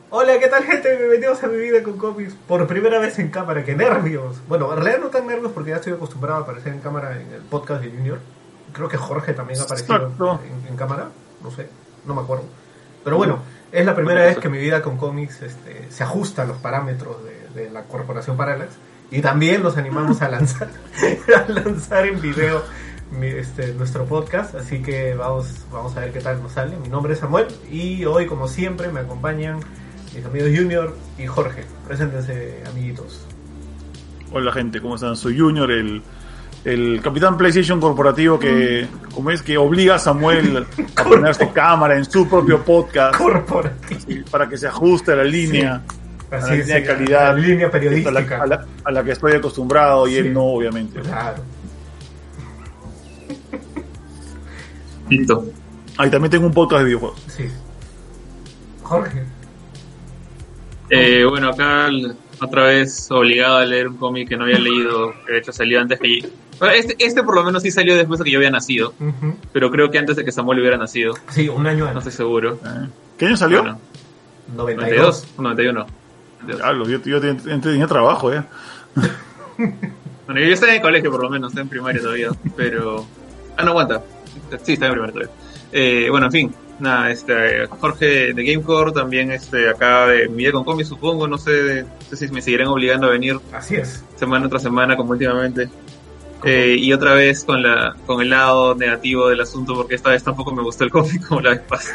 Hola, ¿qué tal, gente? Bienvenidos a Mi Vida con Cómics por primera vez en cámara. ¡Qué nervios! Bueno, en realidad no tan nervios porque ya estoy acostumbrado a aparecer en cámara en el podcast de Junior. Creo que Jorge también ha aparecido en cámara, no sé, no me acuerdo. Pero bueno, es la primera vez que Mi Vida con Cómics se ajusta a los parámetros de la Corporación Parallax. Y también los animamos a lanzar en video nuestro podcast, así que vamos a ver qué tal nos sale. Mi nombre es Samuel y hoy, como siempre, me acompañan mis amigos Junior y Jorge. Preséntense, amiguitos. Hola, gente, ¿cómo están? Soy Junior, el capitán PlayStation corporativo que obliga a Samuel a ponerse cámara en su propio podcast corporativo para que se ajuste a la línea. Sí. Así a la línea de calidad, a la línea periodística a la que estoy acostumbrado y sí, él no, obviamente. Claro. Listo. Ahí también tengo un podcast de videojuegos. Sí. Jorge. Bueno, acá otra vez obligado a leer un cómic que no había leído, que de hecho salió antes que yo. Este por lo menos sí salió después de que yo había nacido, pero creo que antes de que Samuel hubiera nacido. Sí, un año antes. No estoy seguro. ¿Qué año salió? Bueno, 92. 91. Claro, yo tenía trabajo, Bueno, yo estaba en el colegio por lo menos, estaba en primaria todavía, pero... no aguanta. Sí, estaba en primaria todavía. Bueno, en fin, nada, Jorge de Gamecore, también acá de Mi Vida con Cómics, supongo, no sé si me seguirán obligando a venir. Así es. Semana tras semana, como últimamente. Y otra vez con el lado negativo del asunto, porque esta vez tampoco me gustó el cómic como la vez pasada.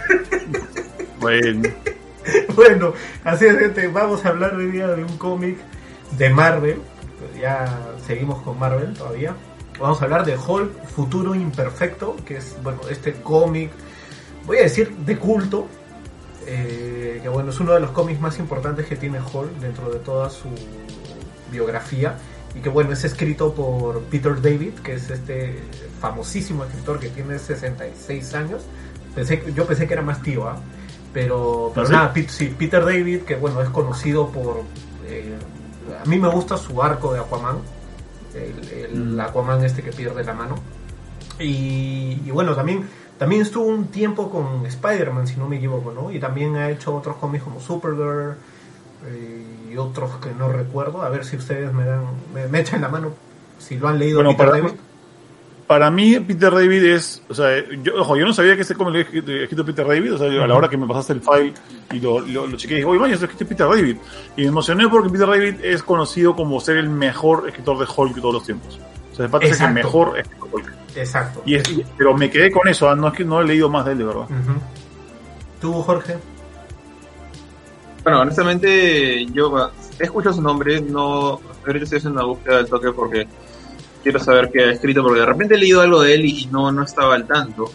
Bueno, así es, gente, vamos a hablar hoy día de un cómic de Marvel. Ya seguimbueno con Marvel todavía. Vamos a hablar de Hulk Futuro Imperfecto, que es, bueno, este cómic, voy a decir, de culto, que bueno, es uno de los cómics más importantes que tiene Hulk dentro de toda su biografía, y que bueno, es escrito por Peter David, que es este famosísimo escritor que tiene 66 años. Yo pensé que era más tío, pero ¿sí? Nada, Peter David, que bueno, es conocido por... a mí me gusta su arco de Aquaman, el Aquaman que pierde la mano. Y bueno, también estuvo un tiempo con Spider-Man, si no me equivoco, ¿no? Y también ha hecho otros cómics como Supergirl y otros que no recuerdo. A ver si ustedes me echan la mano si lo han leído. Bueno, Peter David. Para mí, Peter David es... O sea, yo no sabía que este cómic lo había escrito Peter David. O sea, a la hora que me pasaste el file y lo chequeé, dije, oye, man, esto es escrito Peter David. Y me emocioné porque Peter David es conocido como ser el mejor escritor de Hulk de todos los tiempos. O sea, de parte es el mejor escritor de Hulk. Exacto. Pero me quedé con eso, no es que no he leído más de él, de verdad. ¿Tú, Jorge? Bueno, honestamente, yo he escuchado su nombre, no... Ahorita estoy haciendo una búsqueda del toque porque... quiero saber qué ha escrito, porque de repente he leído algo de él y no estaba al tanto.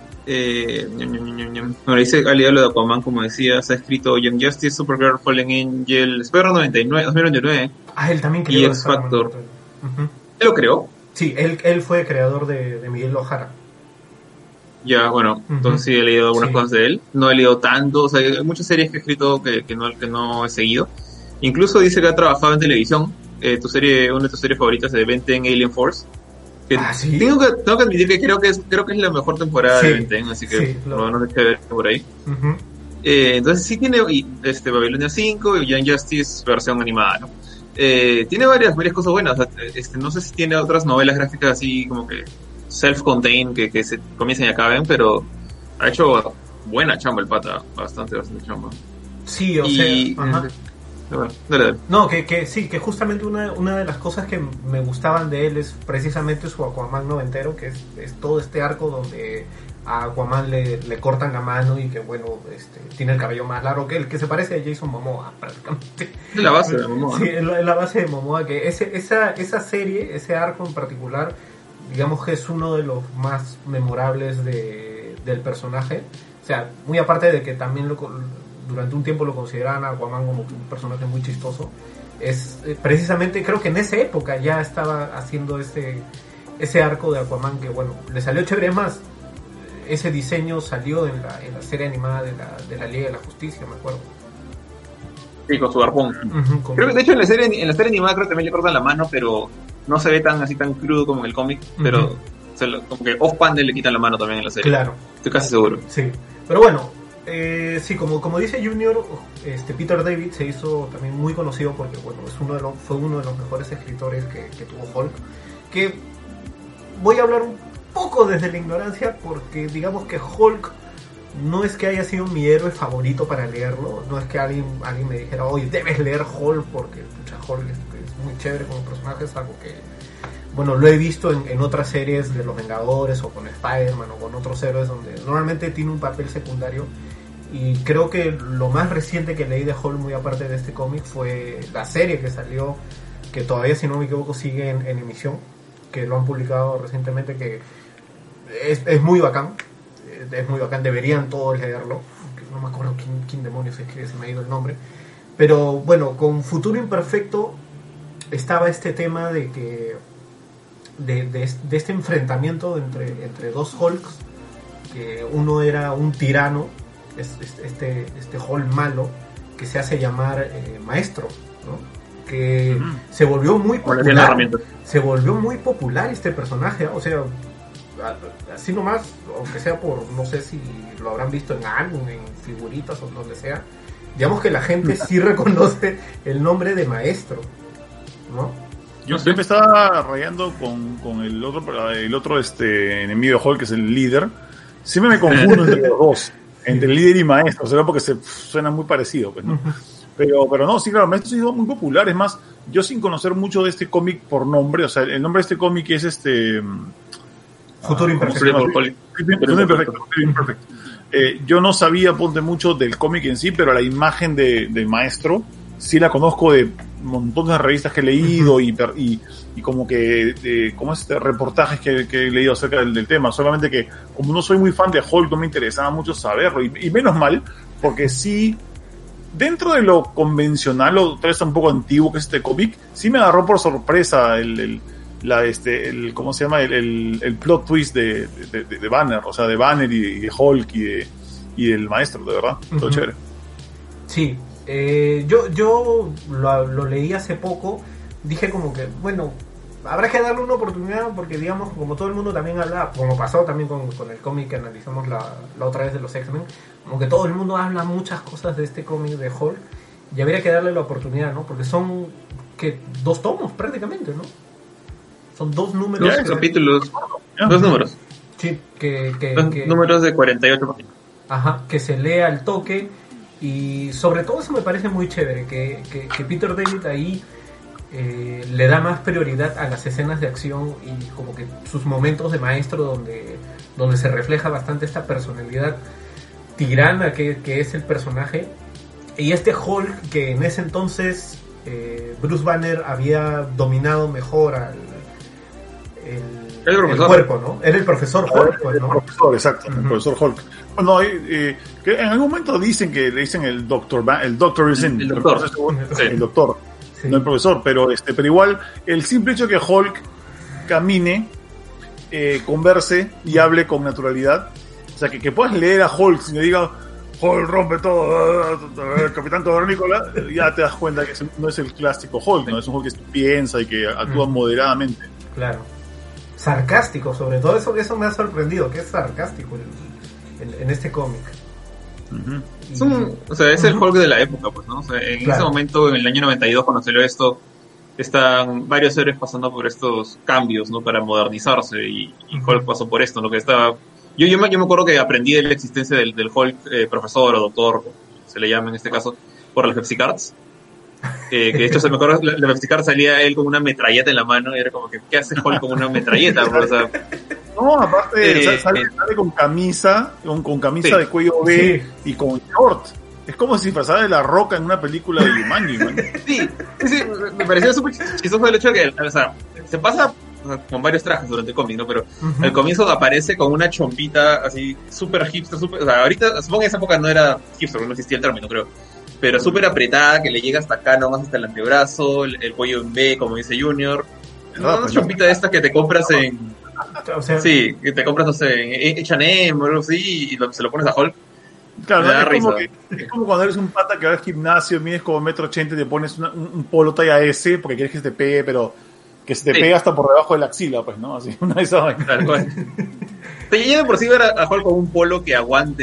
Bueno, dice, ha leído lo de Aquaman, como decías, ha escrito Young Justice, Supergirl, Fallen Angel, Spider-Man 2099. Él también creó y X Factor. ¿Él lo creó? Sí, él fue creador de Miguel O'Hara. Ya, bueno, entonces sí he leído algunas cosas de él. No he leído tanto, o sea, hay muchas series que he escrito que no he seguido. Incluso dice que ha trabajado en televisión. Una de tus series favoritas de Ben 10 Alien Force. ¿Sí? Tengo que admitir que creo que es la mejor temporada de Ben 10, así que no sé qué ver por ahí. Entonces sí tiene Babilonia 5 y Young Justice versión animada, ¿no? Tiene varias cosas buenas. O sea, no sé si tiene otras novelas gráficas así como que self-contained que se comiencen y acaben, pero ha hecho buena chamba el pata, bastante chamba. Sí, o sea, Dale. No, que sí, que justamente una de las cosas que me gustaban de él es precisamente su Aquaman noventero, que es todo este arco donde a Aquaman le cortan la mano y que bueno, tiene el cabello más largo que el que se parece a Jason Momoa prácticamente. Es la base de Momoa. Sí, es la base de Momoa, que esa serie, ese arco en particular, digamos que es uno de los más memorables del personaje. O sea, muy aparte de que también durante un tiempo lo consideraban a Aquaman como un personaje muy chistoso, es precisamente, creo que en esa época ya estaba haciendo ese arco de Aquaman que bueno, le salió chévere. Es más, ese diseño salió en la serie animada de la Liga de la Justicia, me acuerdo. Sí, con su arpón. Creo que de hecho en la serie animada creo que también le cortan la mano, pero no se ve tan crudo como en el cómic, pero como que off-panel le quitan la mano también en la serie. Claro. Estoy casi seguro. Sí, pero bueno, Sí, como dice Junior, Peter David se hizo también muy conocido porque bueno, fue uno de los mejores escritores que tuvo Hulk. Que voy a hablar un poco desde la ignorancia porque digamos que Hulk no es que haya sido mi héroe favorito para leerlo, no es que alguien me dijera, oye, debes leer Hulk porque Hulk es muy chévere como personaje, es algo que, bueno, lo he visto en otras series de los Vengadores o con Spider-Man o con otros héroes donde normalmente tiene un papel secundario. Y creo que lo más reciente que leí de Hulk, muy aparte de este cómic, fue la serie que salió, que todavía, si no me equivoco, sigue en emisión, que lo han publicado recientemente, que es muy bacán. Es muy bacán, deberían todos leerlo. No me acuerdo quién demonios es que se me ha ido el nombre. Pero bueno, con Futuro Imperfecto estaba este tema de que de este enfrentamiento entre dos Hulks, que uno era un tirano, este Hulk malo, que se hace llamar Maestro, ¿no? Que se volvió muy popular. Se volvió muy popular este personaje, o sea, así nomás, aunque sea por, no sé si lo habrán visto en álbum, en figuritas o donde sea, digamos que la gente sí reconoce el nombre de Maestro, ¿no? Yo siempre estaba rayando con el otro enemigo de Hulk, que es el líder. Siempre me confundo entre los dos, entre líder y maestro, o sea, porque suena muy parecido, pues, ¿no? Pero no, sí, claro, Maestro ha sido muy popular. Es más, yo sin conocer mucho de este cómic por nombre, o sea, el nombre de este cómic es Futuro Imperfecto. Yo no sabía, ponte, mucho del cómic en sí, pero la imagen del Maestro sí la conozco de montones de revistas que he leído y como que como reportajes que he leído acerca del tema. Solamente que como no soy muy fan de Hulk, no me interesaba mucho saberlo, y menos mal, porque sí, dentro de lo convencional, o tal vez un poco antiguo que es este cómic, sí me agarró por sorpresa ¿cómo se llama? El plot twist de Banner, o sea, de Banner y de Hulk y del Maestro, de verdad, todo chévere. Sí, yo lo leí hace poco, dije como que, bueno, habrá que darle una oportunidad porque, digamos, como todo el mundo también habla, como pasó también con el cómic que analizamos la otra vez de los X-Men, como que todo el mundo habla muchas cosas de este cómic de Hulk, y habría que darle la oportunidad, ¿no? Porque son, 2 tomos prácticamente, ¿no? Son 2 números. Capítulos. 2 números. Sí, números de 48 páginas. Ajá, que se lea al toque. Y sobre todo eso me parece muy chévere, que Peter David ahí le da más prioridad a las escenas de acción y como que sus momentos de maestro donde se refleja bastante esta personalidad tirana que es el personaje. Y este Hulk que en ese entonces Bruce Banner había dominado mejor el cuerpo, ¿no? Era el profesor Hulk, pues, ¿no? El profesor, exacto, el profesor Hulk. Bueno, que en algún momento dicen que le dicen el doctor, el doctor, sí. No el profesor, pero igual el simple hecho que Hulk camine, converse y hable con naturalidad, o sea, que puedas leer a Hulk sin que diga Hulk rompe todo, Capitán Cavernícola, ya te das cuenta que no es el clásico Hulk, ¿no? Es un Hulk que piensa y que actúa moderadamente. Claro. Sarcástico, sobre todo eso me ha sorprendido, que es sarcástico en este cómic. Es el Hulk de la época, pues, ¿no? O sea, en ese momento, en el año 92, cuando salió esto, están varios héroes pasando por estos cambios, ¿no? Para modernizarse, y Hulk pasó por esto, ¿no? Que estaba... Yo me acuerdo que aprendí de la existencia del Hulk profesor o doctor, como se le llama en este caso, por las Pepsi Cards. Que de hecho, se me acuerdo, la Pepsi Card salía él con una metralleta en la mano, y era como que, ¿qué hace Hulk con una metralleta? O sea, no, aparte sale con camisa, con camisa de cuello B y con short. Es como si pasara de La Roca en una película de Jumanji, man. Sí, me pareció súper chistoso el hecho de que, o sea, se pasa con varios trajes durante el cómic, ¿no? Pero al comienzo aparece con una chompita así, súper hipster, o sea, ahorita, supongo que en esa época no era hipster, no existía el término, creo. Pero súper apretada, que le llega hasta acá, nomás hasta el antebrazo, el cuello en B, como dice Junior. Una chompita de estas que te compras en... O sea, sí, que te compras, no sé, en H&M o algo así, y se lo pones a Hulk. Claro, es como cuando eres un pata que va al gimnasio, mides como 1,80 m y te pones un polo talla S porque quieres que se te pegue, pero que se te pegue hasta por debajo de la axila, pues, ¿no? Así, una de esas vainas. Tal cual. Yo de por sí ver a Hulk con un polo que aguante,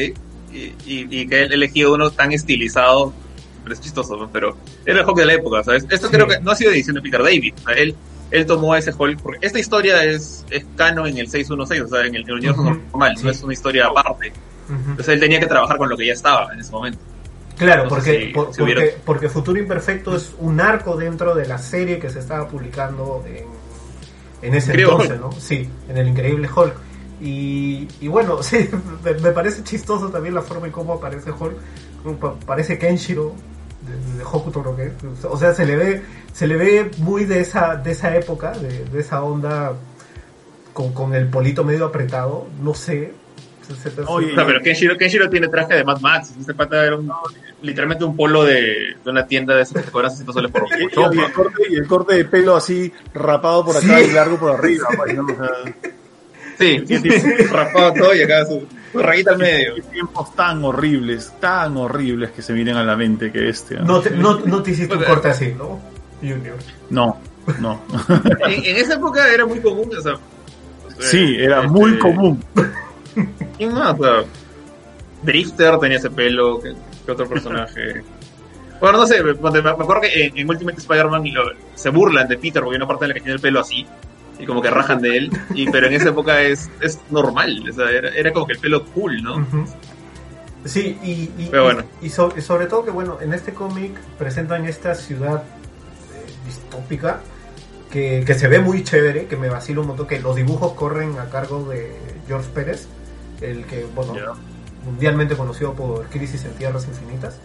y que él elegido uno tan estilizado, pero es chistoso, ¿no? Pero era el Hulk de la época, ¿sabes? Esto creo que no ha sido edición de Peter David, o sea, él tomó a ese Hulk, porque esta historia es canon en el 616, o sea, en el universo normal, no es una historia aparte. Entonces él tenía que trabajar con lo que ya estaba en ese momento. Claro, entonces, porque Futuro Imperfecto es un arco dentro de la serie que se estaba publicando en ese entonces, ¿no? Sí, en el Increíble Hulk. Y bueno, sí, me parece chistoso también la forma en cómo aparece Hulk. Parece Kenshiro de Hokuto no Ken. O sea, se le ve muy de esa época, de esa onda con el polito medio apretado, no sé. Oye, no, pero Kenshiro tiene traje de Mad Max. Este pata era literalmente un polo de una tienda de esas que cobran $600 por y el corte de pelo así rapado por acá y largo por arriba, ¿no? O sea, sí, rapado todo y acá su rayita al medio. Qué tiempos tan horribles que se vienen a la mente que No te hiciste un corte así, ¿no? Junior. No. en esa época era muy común, o sea. Sí, era muy común. ¿Quién más? O sea, Drifter tenía ese pelo, ¿qué otro personaje? Bueno, no sé, me acuerdo que en Ultimate Spider-Man se burlan de Peter porque hay una parte en la que tiene el pelo así y como que rajan de él, pero en esa época es normal, o sea, era como que el pelo cool, ¿no? Sí, pero bueno. y sobre todo que bueno, en este cómic presentan esta ciudad distópica que se ve muy chévere, que me vacila un montón, que los dibujos corren a cargo de George Pérez, el que, bueno, mundialmente conocido por Crisis en Tierras Infinitas.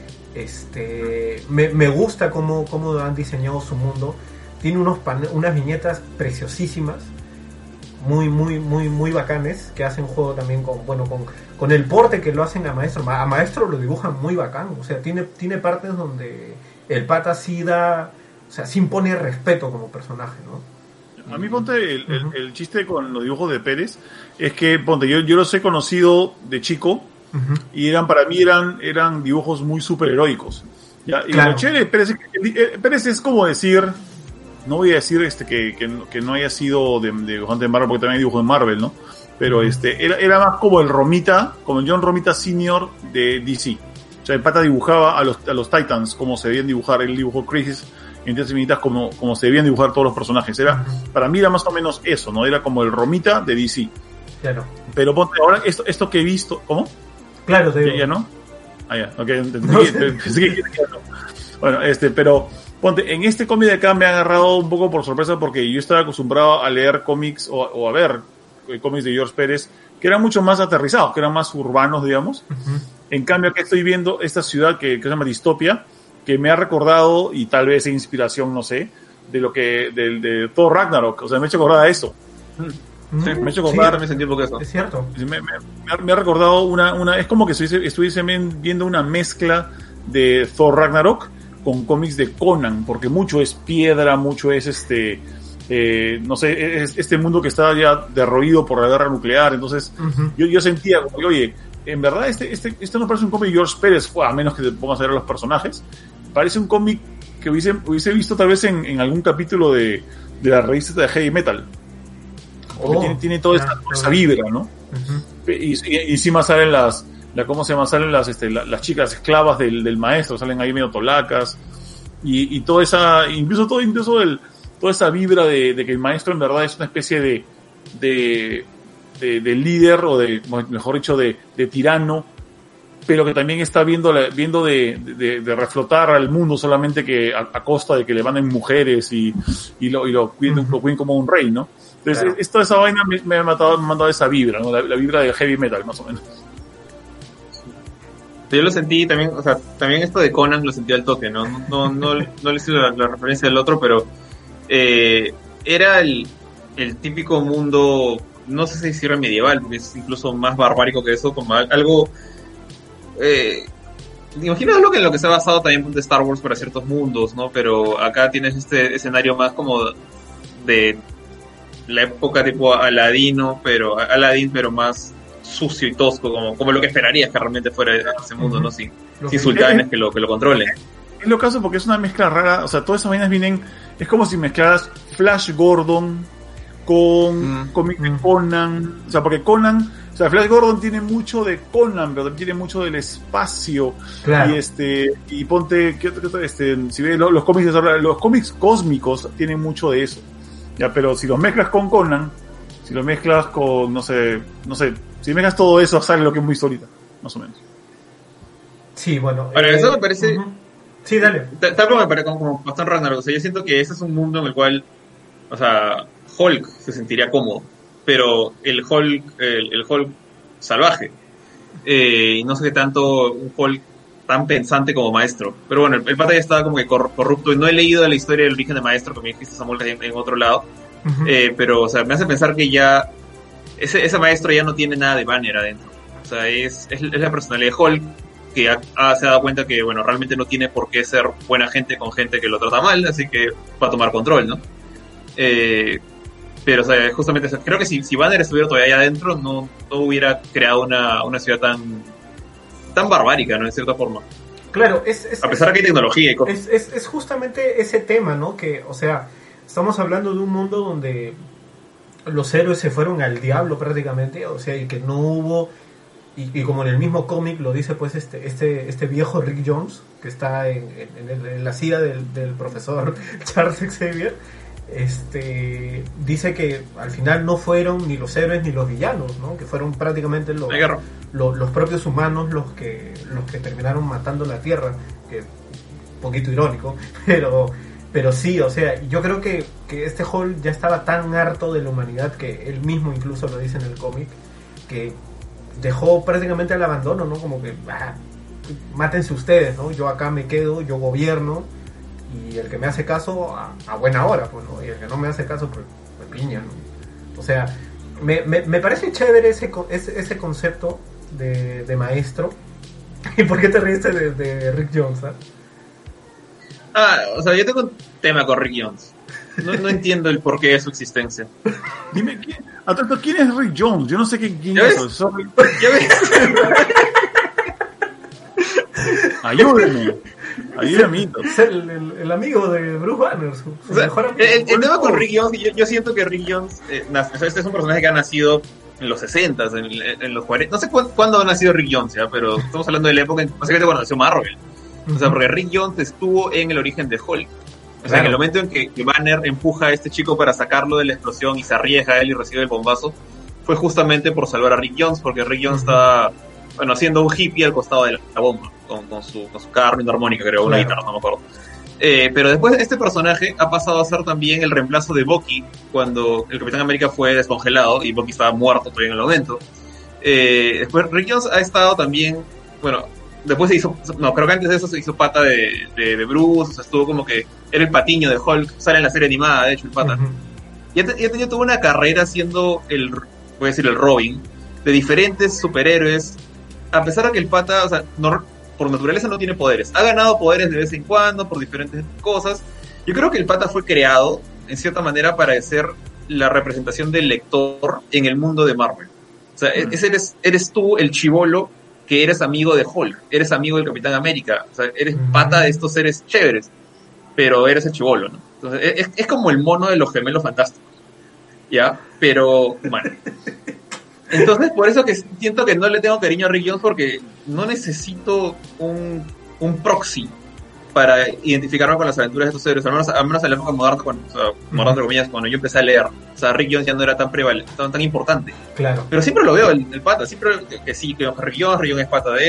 Me gusta cómo han diseñado su mundo. Tiene unas viñetas preciosísimas, muy, muy, muy, muy bacanes, que hacen juego también con el porte que lo hacen a Maestro. A Maestro lo dibujan muy bacán, o sea, tiene partes donde el pata sí impone respeto como personaje, ¿no? A mí, ponte, el chiste con los dibujos de Pérez es que, ponte, yo los he conocido de chico y para mí eran dibujos muy superheroicos. ¿Ya? Y claro. Lo chévere Pérez es como decir, no voy a decir que no haya sido de dibujante de Marvel, porque también dibujó en Marvel, ¿no? Pero era más como el John Romita Sr. de DC. O sea, el pata dibujaba a los Titans como se debían dibujar, él dibujó Crisis en Tierras Infinitas como se debían dibujar todos los personajes. Para mí era más o menos eso, ¿no? Era como el Romita de DC. Claro. Pero ponte, ahora esto que he visto... ¿Cómo? Claro, te digo. ¿Ya no? Ya, ok. Bueno, pero ponte, en este cómic de acá me ha agarrado un poco por sorpresa porque yo estaba acostumbrado a leer cómics o a ver cómics de George Pérez que eran mucho más aterrizados, que eran más urbanos, digamos. En cambio, acá estoy viendo esta ciudad que se llama Distopia, que me ha recordado, y tal vez inspiración, no sé, de Thor Ragnarok. O sea, me ha hecho acordar a eso. Sí, me ha hecho acordar, también sentí un poco eso. Es cierto. Me ha recordado es como que estuviese viendo una mezcla de Thor Ragnarok con cómics de Conan, porque mucho es piedra, mucho es no sé, es este mundo que está ya derruido por la guerra nuclear. Entonces, yo sentía como que, oye, en verdad este no parece un cómic de George Pérez, a menos que te pongas a ver a los personajes. Parece un cómic que hubiese visto tal vez en algún capítulo de la revista de Heavy Metal. Porque tiene toda esa vibra, ¿no? Y encima salen salen las chicas esclavas del maestro, salen ahí medio tolacas, y toda esa, incluso toda esa vibra de que el maestro en verdad es una especie de líder, o mejor dicho, de tirano, pero que también está viendo de reflotar al mundo, solamente que a costa de que le manden mujeres y lo cuiden como un rey, ¿no? Entonces, claro. Toda esa vaina me ha mandado esa vibra, ¿no? La vibra de heavy metal, más o menos. Yo lo sentí también, o sea, también esto de Conan lo sentí al toque, ¿no? No le hice la referencia del otro, pero era el típico mundo, no sé si decir medieval, porque es incluso más barbárico que eso, como algo... imagino algo en lo que se ha basado también de Star Wars para ciertos mundos, ¿no? Pero acá tienes este escenario más como de la época tipo Aladdin, pero más sucio y tosco, como lo que esperarías que realmente fuera ese mundo, ¿no? Sin sultanes que lo controlen. Es lo caso porque es una mezcla rara, o sea, todas esas vainas es como si mezclaras Flash Gordon con cómic de Conan, o sea, porque Conan O sea, Flash Gordon tiene mucho de Conan, pero también tiene mucho del espacio. Claro. Y ponte, si ves los cómics cósmicos tienen mucho de eso. Ya, pero si los mezclas con Conan, si los mezclas con, no sé, si mezclas todo eso, sale lo que es muy sólida, más o menos. Sí, bueno. Para eso me parece. Sí, dale. Tal como me parece como bastante Ragnarok. O sea, yo siento que ese es un mundo en el cual, o sea, Hulk se sentiría cómodo, pero el Hulk salvaje. Y no sé qué tanto un Hulk tan pensante como Maestro. Pero bueno, el pata ya estaba como que corrupto. Y no he leído la historia del origen de Maestro, que me dijiste Samuel en otro lado. Pero, o sea, me hace pensar que ya ese Maestro ya no tiene nada de Banner adentro. O sea, es la personalidad de Hulk, que se ha dado cuenta que, bueno, realmente no tiene por qué ser buena gente con gente que lo trata mal, así que va a tomar control, ¿no? Pero, o sea, justamente, creo que si Banner estuviera todavía allá adentro, no hubiera creado una ciudad tan barbárica, ¿no? En cierta forma. Claro, a pesar de que hay tecnología y cosas. Es justamente ese tema, ¿no? Que, o sea, estamos hablando de un mundo donde los héroes se fueron al diablo prácticamente, o sea, y que no hubo... Y como en el mismo cómic lo dice pues este viejo Rick Jones, que está en la silla del profesor Charles Xavier, dice que al final no fueron ni los héroes ni los villanos, ¿no? Que fueron prácticamente los propios humanos los que terminaron matando la Tierra, que un poquito irónico, pero sí, o sea, yo creo que este Hulk ya estaba tan harto de la humanidad, que él mismo incluso lo dice en el cómic, que dejó prácticamente al abandono, ¿no? Como que, mátense ustedes, ¿no? Yo acá me quedo, yo gobierno, y el que me hace caso, a buena hora, pues, ¿no? Y el que no me hace caso, pues, me piña, ¿no? O sea, me parece chévere ese concepto de maestro. ¿Y por qué te reíste de Rick Jones, o sea, yo tengo un tema con Rick Jones. No entiendo el porqué de su existencia. Dime, ¿quién es Rick Jones? Yo no sé quién es eso. ¿Ya ves? Ayúdame. Ayúdame. Es el amigo de Bruce Banner, su mejor amigo. El tema con Rick Jones, yo siento que Rick Jones, este es un personaje que ha nacido en los 60s, en los 40. No sé cuándo ha nacido Rick Jones, ¿ya? Pero estamos hablando de la época, básicamente cuando nació Marvel. O sea, porque Rick Jones estuvo en el origen de Hulk. O sea, en el momento en que Banner empuja a este chico para sacarlo de la explosión y se arriesga a él y recibe el bombazo, fue justamente por salvar a Rick Jones, porque Rick Jones estaba, bueno, haciendo un hippie al costado de la bomba, con su carro y armónica, creo, una guitarra, no me acuerdo. Pero después este personaje ha pasado a ser también el reemplazo de Bucky cuando el Capitán América fue descongelado y Bucky estaba muerto todavía en el momento. Después Rick Jones ha estado también, bueno, después creo que antes de eso se hizo pata de Bruce, o sea, estuvo como que era el patiño de Hulk, sale en la serie animada, de hecho, el pata. Y ha tenido toda una carrera siendo voy a decir el Robin, de diferentes superhéroes, a pesar de que el pata, o sea, por naturaleza no tiene poderes. Ha ganado poderes de vez en cuando por diferentes cosas. Yo creo que el pata fue creado, en cierta manera, para ser la representación del lector en el mundo de Marvel. O sea, eres tú el chibolo que eres amigo de Hulk, eres amigo del Capitán América, o sea, eres pata de estos seres chéveres, pero eres el chibolo, ¿no? Entonces, es como el mono de los Gemelos Fantásticos, ¿ya? Pero, bueno. Entonces, por eso que siento que no le tengo cariño a Rick Jones, porque no necesito un proxy para identificarme con las aventuras de estos seres, al menos en la época moderna, moderna entre comillas, cuando yo empecé a leer. O sea, Rick Jones ya no era tan importante. Claro. Pero siempre lo veo, el pata, siempre que sí, que Rick Jones es pata de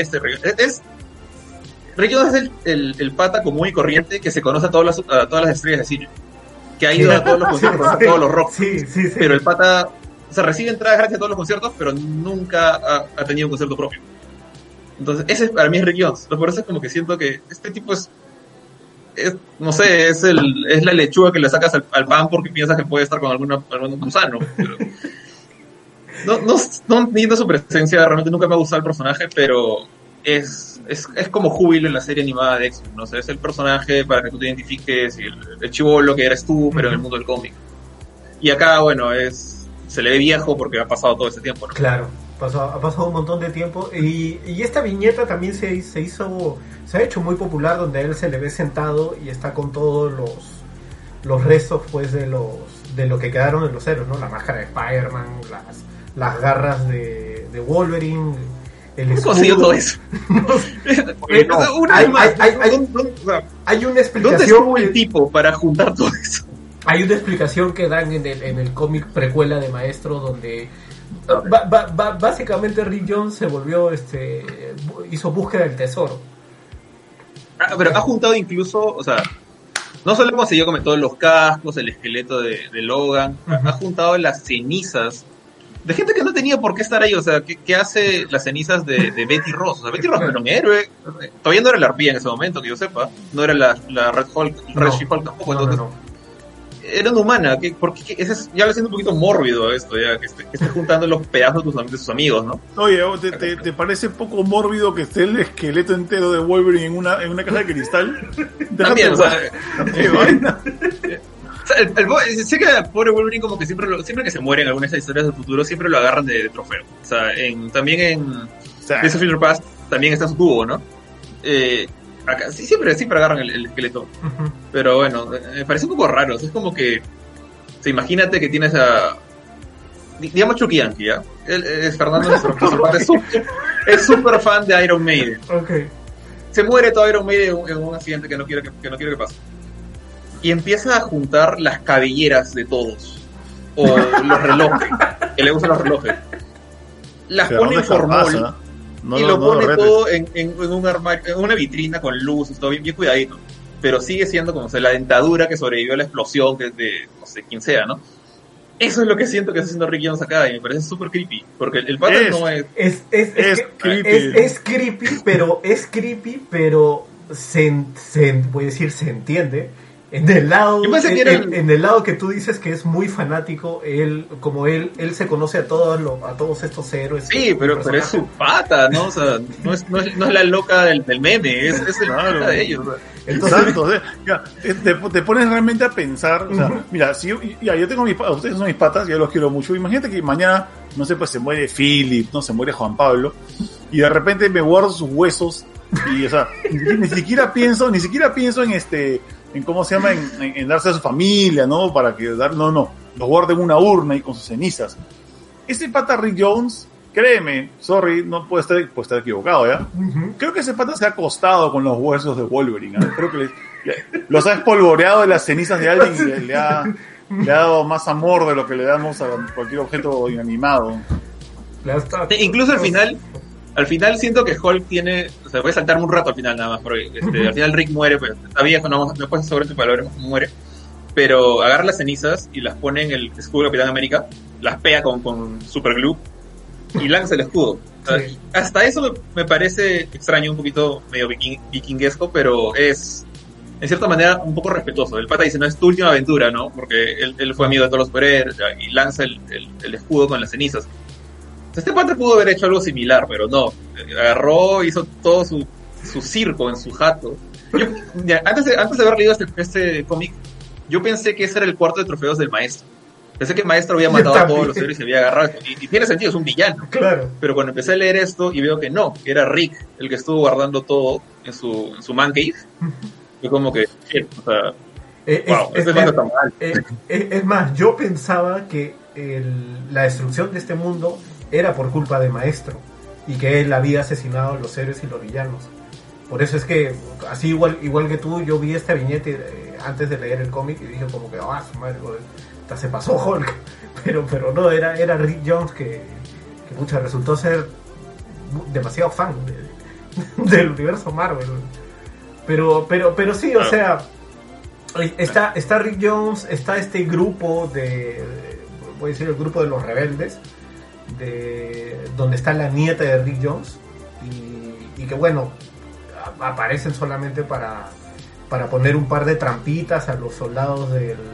Rick Jones es el pata común y corriente que se conoce a todas las estrellas de cine, que ha ido a todos los conciertos, a todos los rock. Sí. Pero el pata, o sea, recibe entradas gracias a todos los conciertos, pero nunca ha tenido un concierto propio. Entonces, ese para mí es Rick Jones. Por eso es como que siento que este tipo no sé, es la lechuga que le sacas al pan porque piensas que puede estar con algún gusano. Pero no entiendo su presencia, realmente nunca me ha gustado el personaje, pero es como Júbilo en la serie animada de X-Men, ¿no? O sea, es el personaje para que tú te identifiques, y el chibolo que eres tú, pero en el mundo del cómic. Y acá, bueno, se le ve viejo porque ha pasado todo ese tiempo, ¿no? Claro, ha pasado un montón de tiempo, y esta viñeta también se ha hecho muy popular, donde a él se le ve sentado y está con todos los restos, pues, de lo que quedaron en los héroes, ¿no? La máscara de Spider-Man, las garras de de Wolverine, el escudo. ¿Cómo consiguió todo eso? Hay una explicación. ¿Dónde estuvo el tipo para juntar todo eso? Hay una explicación que dan en el cómic precuela de Maestro, donde básicamente Rick Jones se volvió, hizo búsqueda del tesoro. Pero ha juntado incluso, o sea, no solo consiguió con todos los cascos, el esqueleto de Logan, ha juntado las cenizas de gente que no tenía por qué estar ahí. O sea, ¿qué hace las cenizas de Betty Ross? O sea, Betty Ross no era un héroe, todavía no era la arpía en ese momento, que yo sepa, no era la Red Hulk, Red She-Hulk tampoco, entonces era una humana. Porque ya le siento un poquito mórbido esto, ya que esté juntando los pedazos de sus amigos, ¿no? Oye, ¿te parece poco mórbido que esté el esqueleto entero de Wolverine en una caja de cristal? También, o sea, sé que el pobre Wolverine como que siempre que se muere en alguna de esas historias del futuro siempre lo agarran de trofeo. O sea, también en Days of Future Past también está su cubo, ¿no? Acá sí, siempre agarran el esqueleto. Pero bueno, me parece un poco raro. O sea, es como que, imagínate que tienes digamos Chucky Yankee, ¿ya? Fernando es súper fan de Iron Maiden. Okay. Se muere todo Iron Maiden en un accidente que no quiere que pase. Y empieza a juntar las cabelleras de todos. O los relojes. Que le gustan los relojes. Las pone en formol. Y lo pone todo en un armario, en una vitrina con luces, todo bien cuidadito. Pero sigue siendo como la dentadura que sobrevivió a la explosión que de no sé quién sea, ¿no? Eso es lo que siento que está haciendo Rick Jones acá y me parece súper creepy. Porque el pata no es... Es creepy, pero puede decir, se entiende. En el lado que tú dices que es muy fanático, él se conoce a todos estos héroes. Sí, pero es su pata, ¿no? O sea, no es la loca del meme, es el pata de ellos. Entonces, te pones realmente a pensar, o sea, mira, yo tengo ustedes son mis patas, yo los quiero mucho. Imagínate que mañana, no sé, pues se muere Philip, no se muere Juan Pablo, y de repente me guardo sus huesos, y o sea, ni siquiera pienso en cómo se llama, en darse a su familia, ¿no? Para que los guarde en una urna y con sus cenizas. Ese pata Rick Jones, créeme, sorry, no puede estar equivocado, ¿ya? Creo que ese pata se ha acostado con los huesos de Wolverine, ¿no? Creo que los ha espolvoreado de las cenizas de alguien y le ha dado más amor de lo que le damos a cualquier objeto inanimado. Incluso al final siento que Hulk tiene, o sea, voy a saltarme un rato al final nada más, porque al final Rick muere, pues está viejo, no puedes sobre esto para veremos cómo muere, pero agarra las cenizas y las pone en el escudo de Capitán América, las pega con superglue y lanza el escudo. Sí. Hasta eso me parece extraño, un poquito medio vikinguesco, pero es en cierta manera un poco respetuoso. El pata dice, no, es tu última aventura, ¿no? Porque él fue amigo de todos los superhéroes y lanza el escudo con las cenizas. Este pata pudo haber hecho algo similar, pero no. Agarró, hizo todo su circo en su jato. Antes de haber leído este cómic, yo pensé que ese era el cuarto de trofeos del maestro. Pensé que el maestro había matado a todos los héroes y se había agarrado. Y tiene sentido, es un villano. Claro. Pero cuando empecé a leer esto y veo que no, que era Rick el que estuvo guardando todo en su man cave, fue como que, o sea, está mal. Es más, yo pensaba que la destrucción de este mundo era por culpa de Maestro y que él había asesinado a los héroes y los villanos. Por eso es que, así igual que tú, yo vi esta viñete antes de leer el cómic y dije como que, su madre, se pasó Hulk. Pero no, era Rick Jones que resultó ser demasiado fan del universo Marvel. Pero sí, o sea, está Rick Jones, está este grupo voy a decir el grupo de los rebeldes, donde está la nieta de Rick Jones y que bueno, aparecen solamente para poner un par de trampitas a los soldados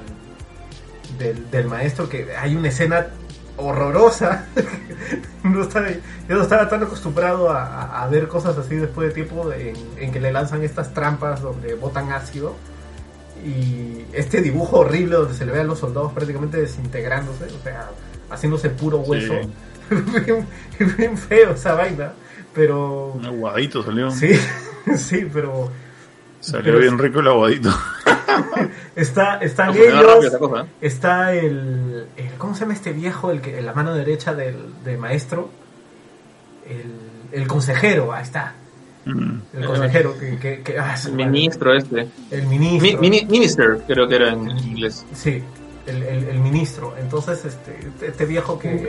del maestro, que hay una escena horrorosa. Yo no estaba tan acostumbrado a ver cosas así después de tiempo en que le lanzan estas trampas donde botan ácido y este dibujo horrible donde se le ve a los soldados prácticamente desintegrándose, o sea, haciéndose puro hueso. Sí. bien feo esa vaina, pero un aguadito salió. Sí, pero salió bien rico el aguadito. Están ellos, está el ¿cómo se llama este viejo, la mano derecha del maestro? el consejero, ahí está. El consejero el ministro el ministro minister creo que era en inglés. Sí, el ministro. Entonces este viejo que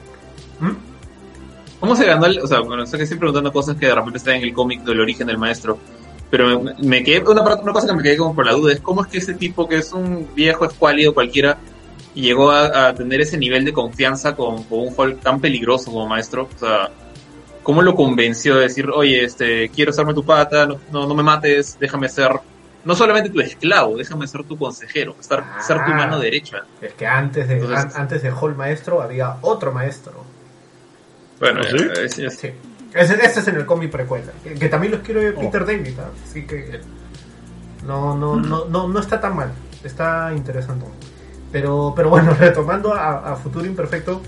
¿cómo se ganó o sea, bueno, sé que estoy preguntando cosas que de repente están en el cómic del origen del maestro, pero me quedé una cosa que me quedé como por la duda es cómo es que ese tipo, que es un viejo escuálido cualquiera, llegó a tener ese nivel de confianza con un Hulk tan peligroso como maestro. O sea, ¿cómo lo convenció de decir, oye, quiero serme tu pata, no me mates, déjame ser no solamente tu esclavo, déjame ser tu consejero, ser tu mano derecha? Es que antes de Hulk maestro había otro maestro. Bueno, ¿sí? Sí. Ese es en el cómic precuela, que también lo escribe Peter David, ¿eh? Así que no está tan mal, está interesante. Pero bueno, retomando a Futuro Imperfecto,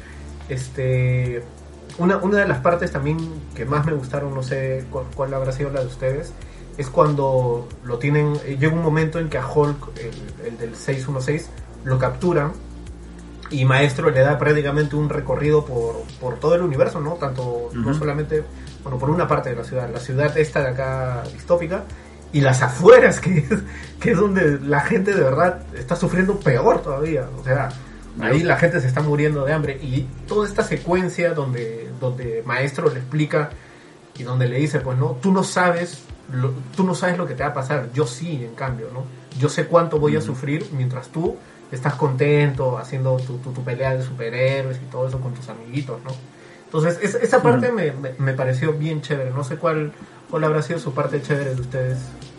una de las partes también que más me gustaron, no sé cuál habrá sido la de ustedes, es cuando lo tienen, llega un momento en que a Hulk, el del 616, lo capturan y Maestro le da prácticamente un recorrido por todo el universo, ¿no? Tanto, no solamente, bueno, por una parte de la ciudad esta de acá distópica, y las afueras, que es donde la gente de verdad está sufriendo peor todavía. O sea, ahí la gente se está muriendo de hambre, y toda esta secuencia donde Maestro le explica y donde le dice, pues no, tú no sabes lo que te va a pasar, yo sí, en cambio, ¿no? Yo sé cuánto voy a sufrir mientras tú estás contento haciendo tu pelea de superhéroes y todo eso con tus amiguitos, ¿no? Entonces esa parte me pareció bien chévere. No sé cuál habrá sido su parte chévere de ustedes.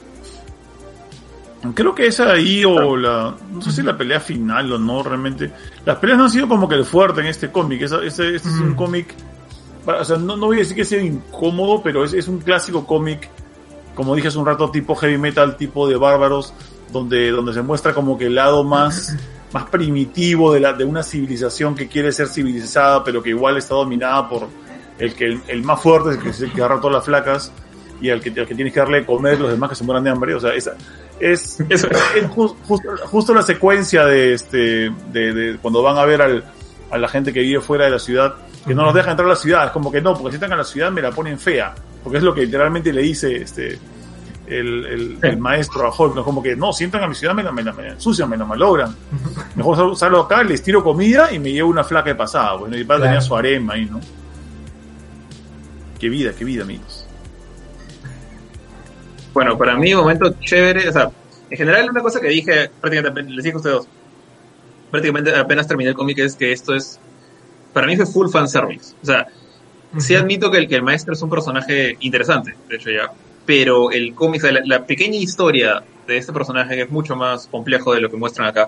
Creo que esa ahí, o no sé si la pelea final o no, realmente. Las peleas no han sido como que el fuerte en este cómic. Este es un cómic, o sea, no voy a decir que sea incómodo, pero es un clásico cómic, como dije hace un rato, tipo heavy metal, tipo de bárbaros, donde se muestra como que el lado más primitivo de una civilización que quiere ser civilizada, pero que igual está dominada por el más fuerte, el que agarra todas las flacas, y al que tienes que darle de comer, los demás que se mueran de hambre. O sea, es justo la secuencia de cuando van a ver a la gente que vive fuera de la ciudad, que no nos dejan entrar a la ciudad. Es como que no, porque si entran a la ciudad me la ponen fea, porque es lo que literalmente le dice el maestro a Hulk, ¿no? Como que no, si entran a mi ciudad me la ensucian, me la malogran. Mejor salgo acá, les tiro comida y me llevo una flaca de pasada. Bueno, y para tenía su harem ahí, ¿no? Qué vida, amigos. Bueno, para mí, un momento chévere, o sea, en general una cosa que dije, prácticamente, les dije a ustedes dos, prácticamente apenas terminé el cómic, es que esto es, para mí fue full fanservice. O sea, sí admito que el maestro es un personaje interesante, de hecho ya, pero el cómic, o sea, la pequeña historia de este personaje, que es mucho más complejo de lo que muestran acá,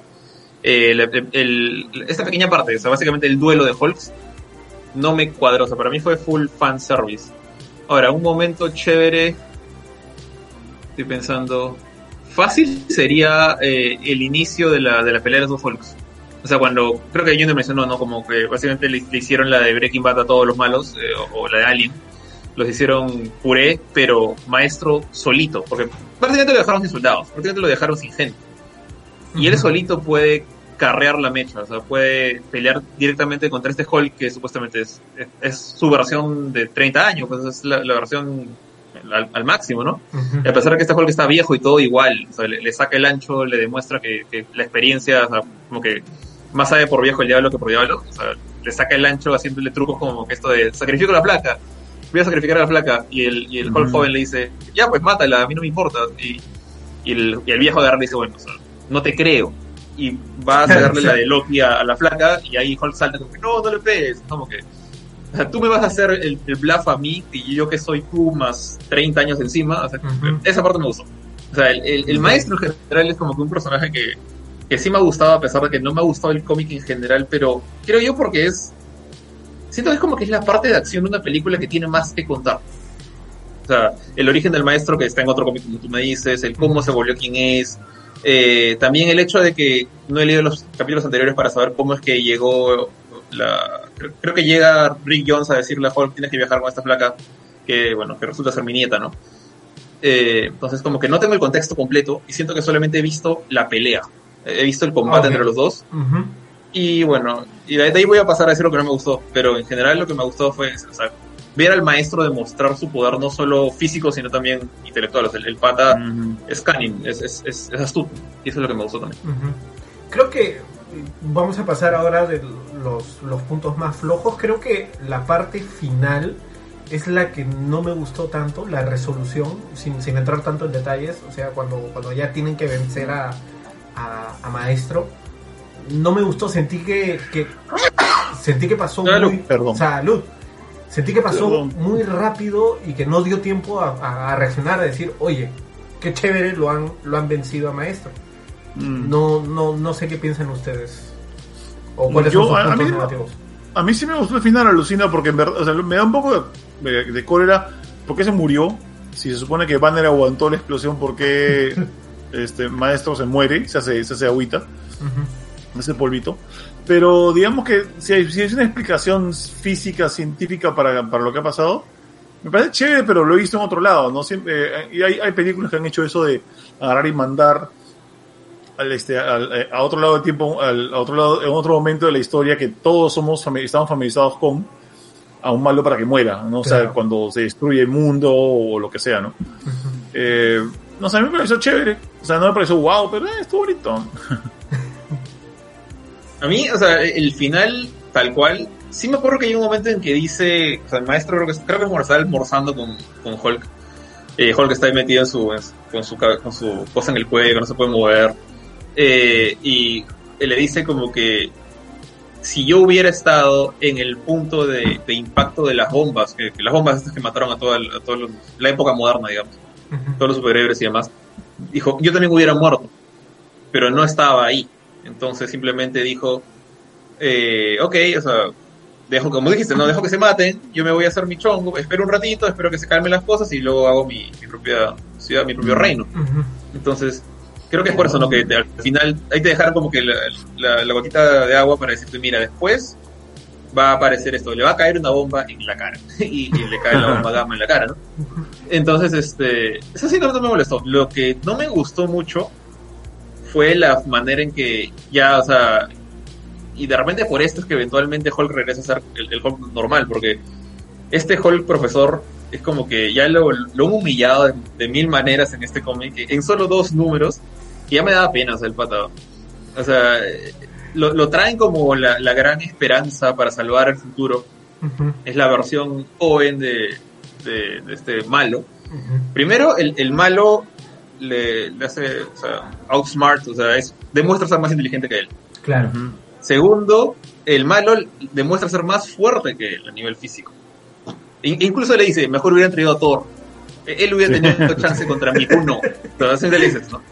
esta pequeña parte, o sea, básicamente el duelo de Hulks, no me cuadró. O sea, para mí fue full fanservice. Ahora, un momento chévere, estoy pensando, fácil sería el inicio de la pelea de los dos Hulks. O sea, cuando, creo que Junior mencionó, ¿no? Como que básicamente le hicieron la de Breaking Bad a todos los malos, o la de Alien. Los hicieron puré, pero maestro solito, porque prácticamente lo dejaron sin soldados, prácticamente lo dejaron sin gente. Y él solito puede carrear la mecha, o sea, puede pelear directamente contra este Hulk, que supuestamente es su versión de 30 años, pues es la versión al máximo, ¿no? Y a pesar de que este Hulk está viejo y todo igual, o sea, le saca el ancho, le demuestra que la experiencia, o sea, como que más sabe por viejo el diablo que por diablo, o sea, le saca el ancho haciéndole trucos como que esto de sacrifico la placa, voy a sacrificar a la placa, y el Hulk joven le dice, ya pues mátala, a mí no me importa, y el viejo agarra y le dice, bueno, o sea, no te creo, y va a sacarle la de Loki a la flaca, y ahí Hulk salta como que no le pegues, como que, o sea, tú me vas a hacer el bluff a mí, y yo que soy tú más 30 años encima, o sea, esa parte me gustó. O sea, el maestro en general es como que un personaje que sí me ha gustado, a pesar de que no me ha gustado el cómic en general, pero creo yo porque siento que es como que es la parte de acción de una película que tiene más que contar. O sea, el origen del maestro, que está en otro cómic como tú me dices, el cómo se volvió quien es, también el hecho de que no he leído los capítulos anteriores para saber cómo es que llegó creo que llega Rick Jones a decirle a Hulk, tienes que viajar con esta placa, que bueno, que resulta ser mi nieta, ¿no? Entonces como que no tengo el contexto completo y siento que solamente he visto la pelea, he visto el combate entre los dos. Y bueno, y de ahí voy a pasar a decir lo que no me gustó, pero en general lo que me gustó fue, o sea, ver al maestro demostrar su poder no solo físico, sino también intelectual. O sea, el pata es cunning, es astuto. Y eso es lo que me gustó también. Creo que vamos a pasar ahora de los puntos más flojos. Creo que la parte final es la que no me gustó tanto, la resolución, sin entrar tanto en detalles. O sea, cuando ya tienen que vencer a Maestro, no me gustó. Sentí que pasó Salud. Sentí que pasó muy rápido y que no dio tiempo a reaccionar, a decir, oye, qué chévere, lo han vencido a Maestro. No sé qué piensan ustedes. O cuáles son sus puntos negativos. A mí sí me gustó el final, alucina, porque en verdad, o sea, me da un poco de cólera. ¿Por qué se murió? Si se supone que Banner aguantó la explosión, ¿por qué Maestro se muere? Se hace agüita, ese polvito. Pero digamos que si hay una explicación física, científica para lo que ha pasado, me parece chévere, pero lo he visto en otro lado, ¿no? Siempre, y hay películas que han hecho eso de agarrar y mandar a otro lado del tiempo, a otro lado, en otro momento de la historia que todos estamos familiarizados con, a un malo para que muera, ¿no? Claro. O sea, cuando se destruye el mundo o lo que sea, ¿no? No sé, a mí me pareció chévere. O sea, no me pareció wow, pero estuvo bonito. A mí, o sea, el final, tal cual, sí me acuerdo que hay un momento en que dice, o sea, el maestro creo que está almorzando con Hulk. Hulk está ahí metido con su cosa en el cuello, no se puede mover. Y le dice como que si yo hubiera estado en el punto de impacto de las bombas, que las bombas estas que mataron a toda la época moderna, digamos, todos los superhéroes y demás, dijo, yo también hubiera muerto, pero no estaba ahí. Entonces simplemente dijo, ok, o sea, como dijiste, no dejo que se maten, yo me voy a hacer mi chongo, espero un ratito, espero que se calmen las cosas y luego hago mi propia ciudad, mi propio reino. Entonces, creo que es por eso, ¿no? Que al final ahí te dejaron como que la gotita de agua para decirte, mira, después va a aparecer esto, le va a caer una bomba en la cara y le cae la bomba gamma en la cara, ¿no? Entonces, eso sí no me molestó. Lo que no me gustó mucho fue la manera en que ya, o sea, y de repente por esto es que eventualmente Hulk regresa a ser el Hulk normal, porque este Hulk profesor es como que ya lo han humillado de mil maneras en este cómic, en solo 2 números, que ya me daba pena, o sea, el patado. O sea, lo traen como la gran esperanza para salvar el futuro. Es la versión joven de este malo. Primero, el malo le hace, o sea, outsmart, o sea, demuestra ser más inteligente que él. Claro. Segundo, el malo demuestra ser más fuerte que él a nivel físico. Incluso le dice, mejor hubiera traído a Thor. Él hubiera tenido chance contra Mikuno. Entonces le dices, ¿no?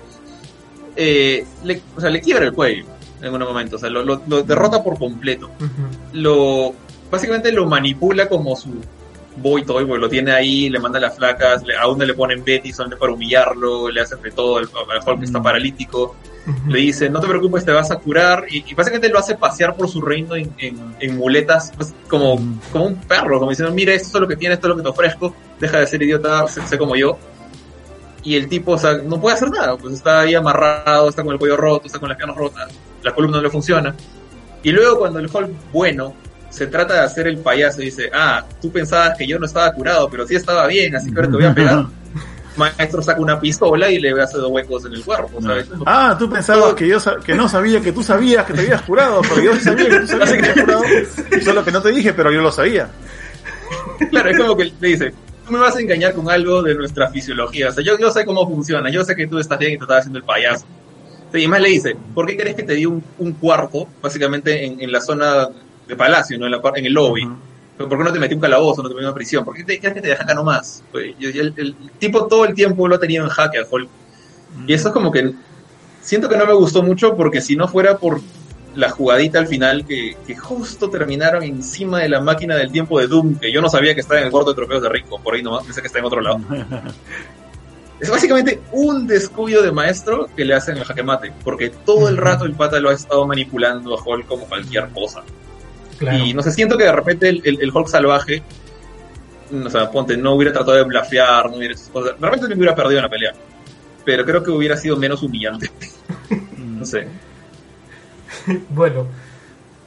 Le quiebra el cuello en un momento, o sea, lo derrota por completo. Básicamente lo manipula como su boy toy, porque lo tiene ahí, le manda las flacas, a uno le ponen Betty solamente para humillarlo, le hacen de todo, al Hulk está paralítico, le dice, no te preocupes, te vas a curar, y básicamente lo hace pasear por su reino en muletas, pues, como un perro, como diciendo, mira, esto es lo que tienes, esto es lo que te ofrezco, deja de ser idiota, sé como yo. Y el tipo, o sea, no puede hacer nada, pues está ahí amarrado, está con el cuello roto, está con las piernas rotas, la columna no le funciona. Y luego cuando el Hulk bueno se trata de hacer el payaso y dice, tú pensabas que yo no estaba curado, pero sí estaba bien, así que ahora te voy a pegar. Maestro saca una pistola y le hace 2 huecos en el cuerpo, ¿sabes? Tú pensabas que no sabía, que tú sabías que te habías curado, pero yo sí sabía que tú sabías que te habías curado, solo que no te dije, pero yo lo sabía. Claro, es como que le dice, tú me vas a engañar con algo de nuestra fisiología, o sea, yo sé cómo funciona, yo sé que tú estás bien y te estás haciendo el payaso. Y además le dice, ¿por qué crees que te di un cuarto, básicamente en la zona de Palacio, ¿no? En el lobby? ¿Por qué no te metí un calabozo, no te metí una prisión? ¿Por qué crees que te dejan acá nomás? Pues, el tipo todo el tiempo lo ha tenido en jaque al Hulk. Y eso es como que siento que no me gustó mucho, porque si no fuera por la jugadita al final que justo terminaron encima de la máquina del tiempo de Doom, que yo no sabía que estaba en el cuarto de trofeos de Rico, por ahí nomás, pensé que está en otro lado. Es básicamente un descuido de Maestro que le hacen el jaque mate, porque todo el rato el pata lo ha estado manipulando a Hulk como cualquier cosa. Claro. Y no sé, siento que de repente el Hulk salvaje, o sea, ponte, no hubiera tratado de blafear, no hubiera esas cosas. De repente me hubiera perdido en la pelea, pero creo que hubiera sido menos humillante. No sé. Bueno,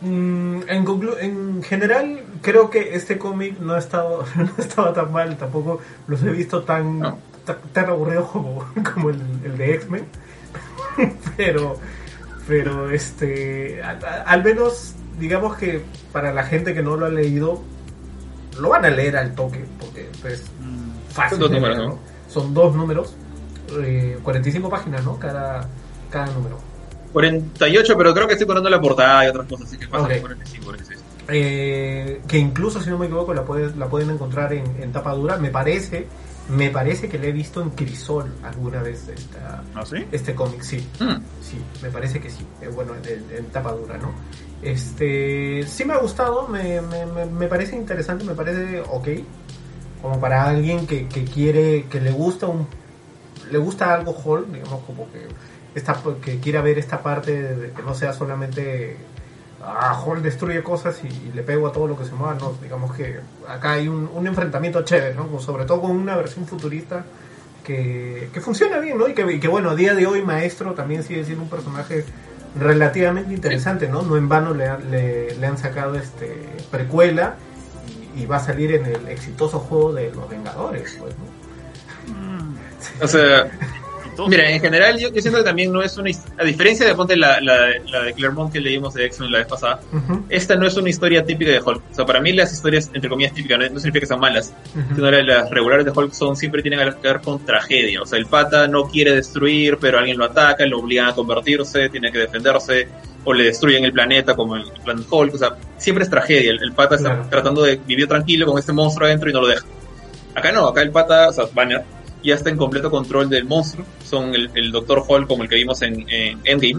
En general, creo que este cómic no estaba tan mal, tampoco los he visto tan aburridos como el de X-Men, pero al menos digamos que para la gente que no lo ha leído, lo van a leer al toque, porque es fácil. Son 2 números, ¿no? Son 2 números, 45 páginas, ¿no? Cada número. 48, pero creo que estoy poniendo la portada y otras cosas, así que pasa 45, 46. Que incluso, si no me equivoco, la pueden encontrar en tapa dura. Me parece que le he visto en Crisol alguna vez este cómic, sí. Sí, me parece que sí. Bueno, en tapa dura, ¿no? Sí me ha gustado, me parece interesante, me parece ok. Como para alguien que quiere, que le gusta algo Hulk, digamos, como que quiera ver esta parte de que no sea solamente Hulk destruye cosas y le pego a todo lo que se mueva, no, digamos que acá hay un enfrentamiento chévere, ¿no? Sobre todo con una versión futurista que funciona bien, ¿no? Y que bueno, a día de hoy Maestro también sigue siendo un personaje relativamente interesante, ¿no? No en vano le han sacado precuela y va a salir en el exitoso juego de los Vengadores, pues, ¿no? O sea, mira, en general yo siento que también no es una, a diferencia de ponte la de Claremont que leímos de X-Men la vez pasada, esta no es una historia típica de Hulk. O sea, para mí las historias entre comillas típicas no significa que sean malas, sino las regulares de Hulk siempre tienen que ver con tragedia. O sea, el pata no quiere destruir, pero alguien lo ataca, lo obligan a convertirse, tiene que defenderse, o le destruyen el planeta como el plan Hulk. O sea, siempre es tragedia. El pata está tratando de vivir tranquilo con este monstruo adentro y no lo deja. Acá no, acá el pata, o sea, Banner ya está en completo control del monstruo. Son el Dr. Hulk como el que vimos en Endgame.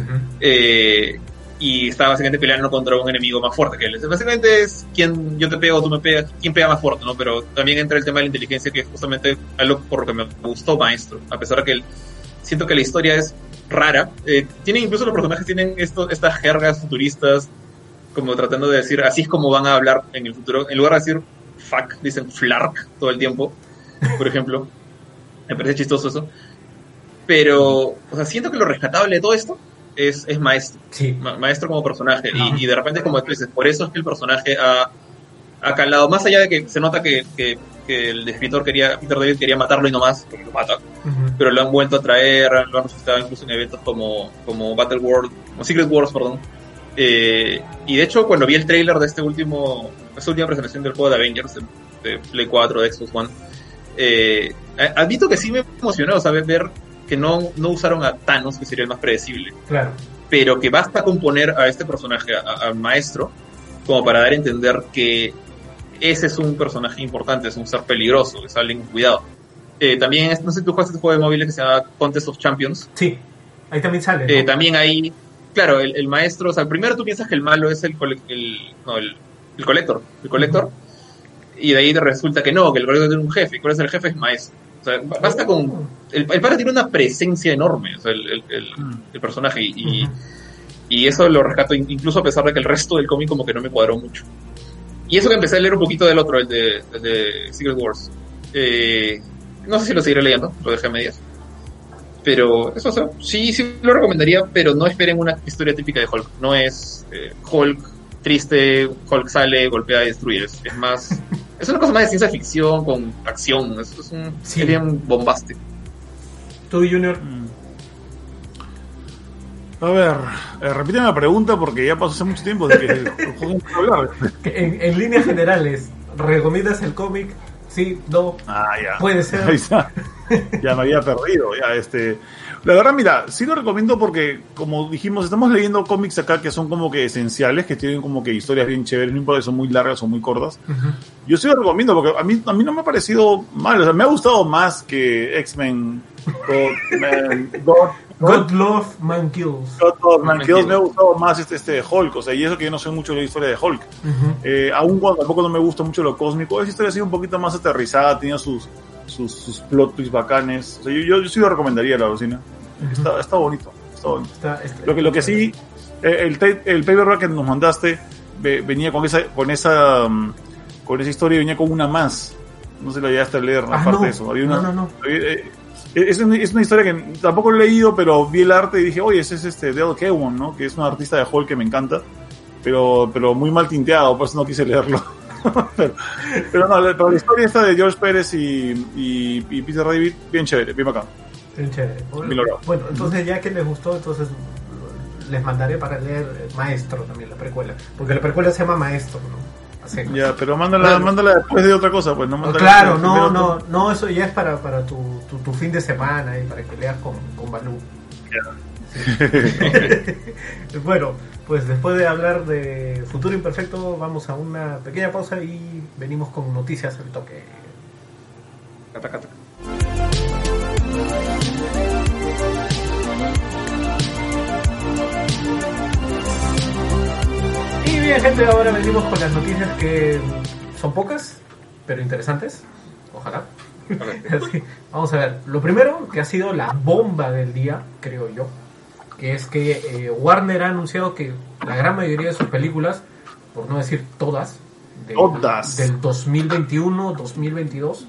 Y está básicamente peleando contra un enemigo más fuerte que él. Básicamente es quien yo te pego, tú me pegas, quién pega más fuerte, ¿no? Pero también entra el tema de la inteligencia, que es justamente algo por lo que me gustó Maestro. A pesar de que siento que la historia es rara. Incluso los personajes tienen estas jergas futuristas, como tratando de decir, así es como van a hablar en el futuro. En lugar de decir fuck, dicen flark todo el tiempo, por ejemplo. Me parece chistoso eso. Pero, o sea, siento que lo rescatable de todo esto es Maestro. Sí. Maestro como personaje. Y de repente, como tú dices, por eso es que el personaje ha calado. Más allá de que se nota que el escritor Peter David quería matarlo y no más, porque lo mata. Pero lo han vuelto a traer, lo han resucitado incluso en eventos como Battle World, como Secret Wars, perdón. Y de hecho, cuando vi el trailer de esta última presentación del juego de Avengers, de Play 4, de Xbox One, admito que sí me emocionó, ¿sabes? Ver que no usaron a Thanos, que sería el más predecible. Claro. Pero que basta con poner a este personaje, al Maestro, como para dar a entender que ese es un personaje importante, es un ser peligroso, es alguien cuidado. También, no sé si tú juegas este juego de móviles que se llama Contest of Champions. Sí, ahí también sale, ¿no? También ahí, claro, el Maestro, o sea, primero tú piensas que el malo es el Collector. Y de ahí te resulta que no, que el Collector tiene un jefe. ¿Y cuál es el jefe? Es Maestro. O sea, basta con... El padre tiene una presencia enorme, o sea, el personaje. Y eso lo rescato incluso a pesar de que el resto del cómic como que no me cuadró mucho. Y eso que empecé a leer un poquito del otro, el de Secret Wars. No sé si lo seguiré leyendo, lo dejé a medias. Pero eso, o sea, sí lo recomendaría, pero no esperen una historia típica de Hulk. No es Hulk triste, Hulk sale, golpea y destruye. Es más... Es una cosa más de ciencia ficción con acción. Es un alien bombástico. ¿Tú, Junior? A ver, repíteme la pregunta porque ya pasó hace mucho tiempo de que el juego no hablar. En líneas generales, ¿recomiendas el cómic? Sí, no. Ya. Puede ser. Ya me había perdido. La verdad, mira, sí lo recomiendo porque, como dijimos, estamos leyendo cómics acá que son como que esenciales, que tienen como que historias bien chéveres, no importa si son muy largas o muy cortas. Yo sí lo recomiendo porque a mí no me ha parecido mal, o sea, me ha gustado más que X-Men God Love Man Kills. God Love Man Kills me ha gustado más este Hulk, o sea, y eso que yo no sé mucho de la historia de Hulk. Aún cuando tampoco no me gusta mucho lo cósmico, esa historia ha sido un poquito más aterrizada, tenía sus plot twists bacanes. O sea, yo sí lo recomendaría, la vecina. Está bonito. Lo que sí, el paperback que nos mandaste venía con esa historia, venía con una más. No sé si la llegaste a leer, aparte de eso. Había una, no. Es una historia que tampoco he leído, pero vi el arte y dije, oye, ese es Dale Keown, ¿no? Que es un artista de Hulk que me encanta. pero muy mal tinteado, por eso no quise leerlo. pero no, la historia esta de George Pérez y Peter David, bien chévere, bien bacán. Bien chévere. Bueno, entonces ya que les gustó, entonces les mandaré para leer Maestro también, la precuela, porque la precuela se llama Maestro, ¿no? Ya, pero mándala después de otra cosa, pues no. Claro, no, eso ya es para tu fin de semana y para que leas con Balú. Sí. Bueno, pues después de hablar de Futuro Imperfecto, vamos a una pequeña pausa y venimos con noticias al toque. Cata. Y bien, gente, ahora venimos con las noticias que son pocas, pero interesantes. Ojalá. Okay. Vamos a ver. Lo primero, que ha sido la bomba del día, creo yo, que es que Warner ha anunciado que la gran mayoría de sus películas, por no decir todas, del 2021, 2022,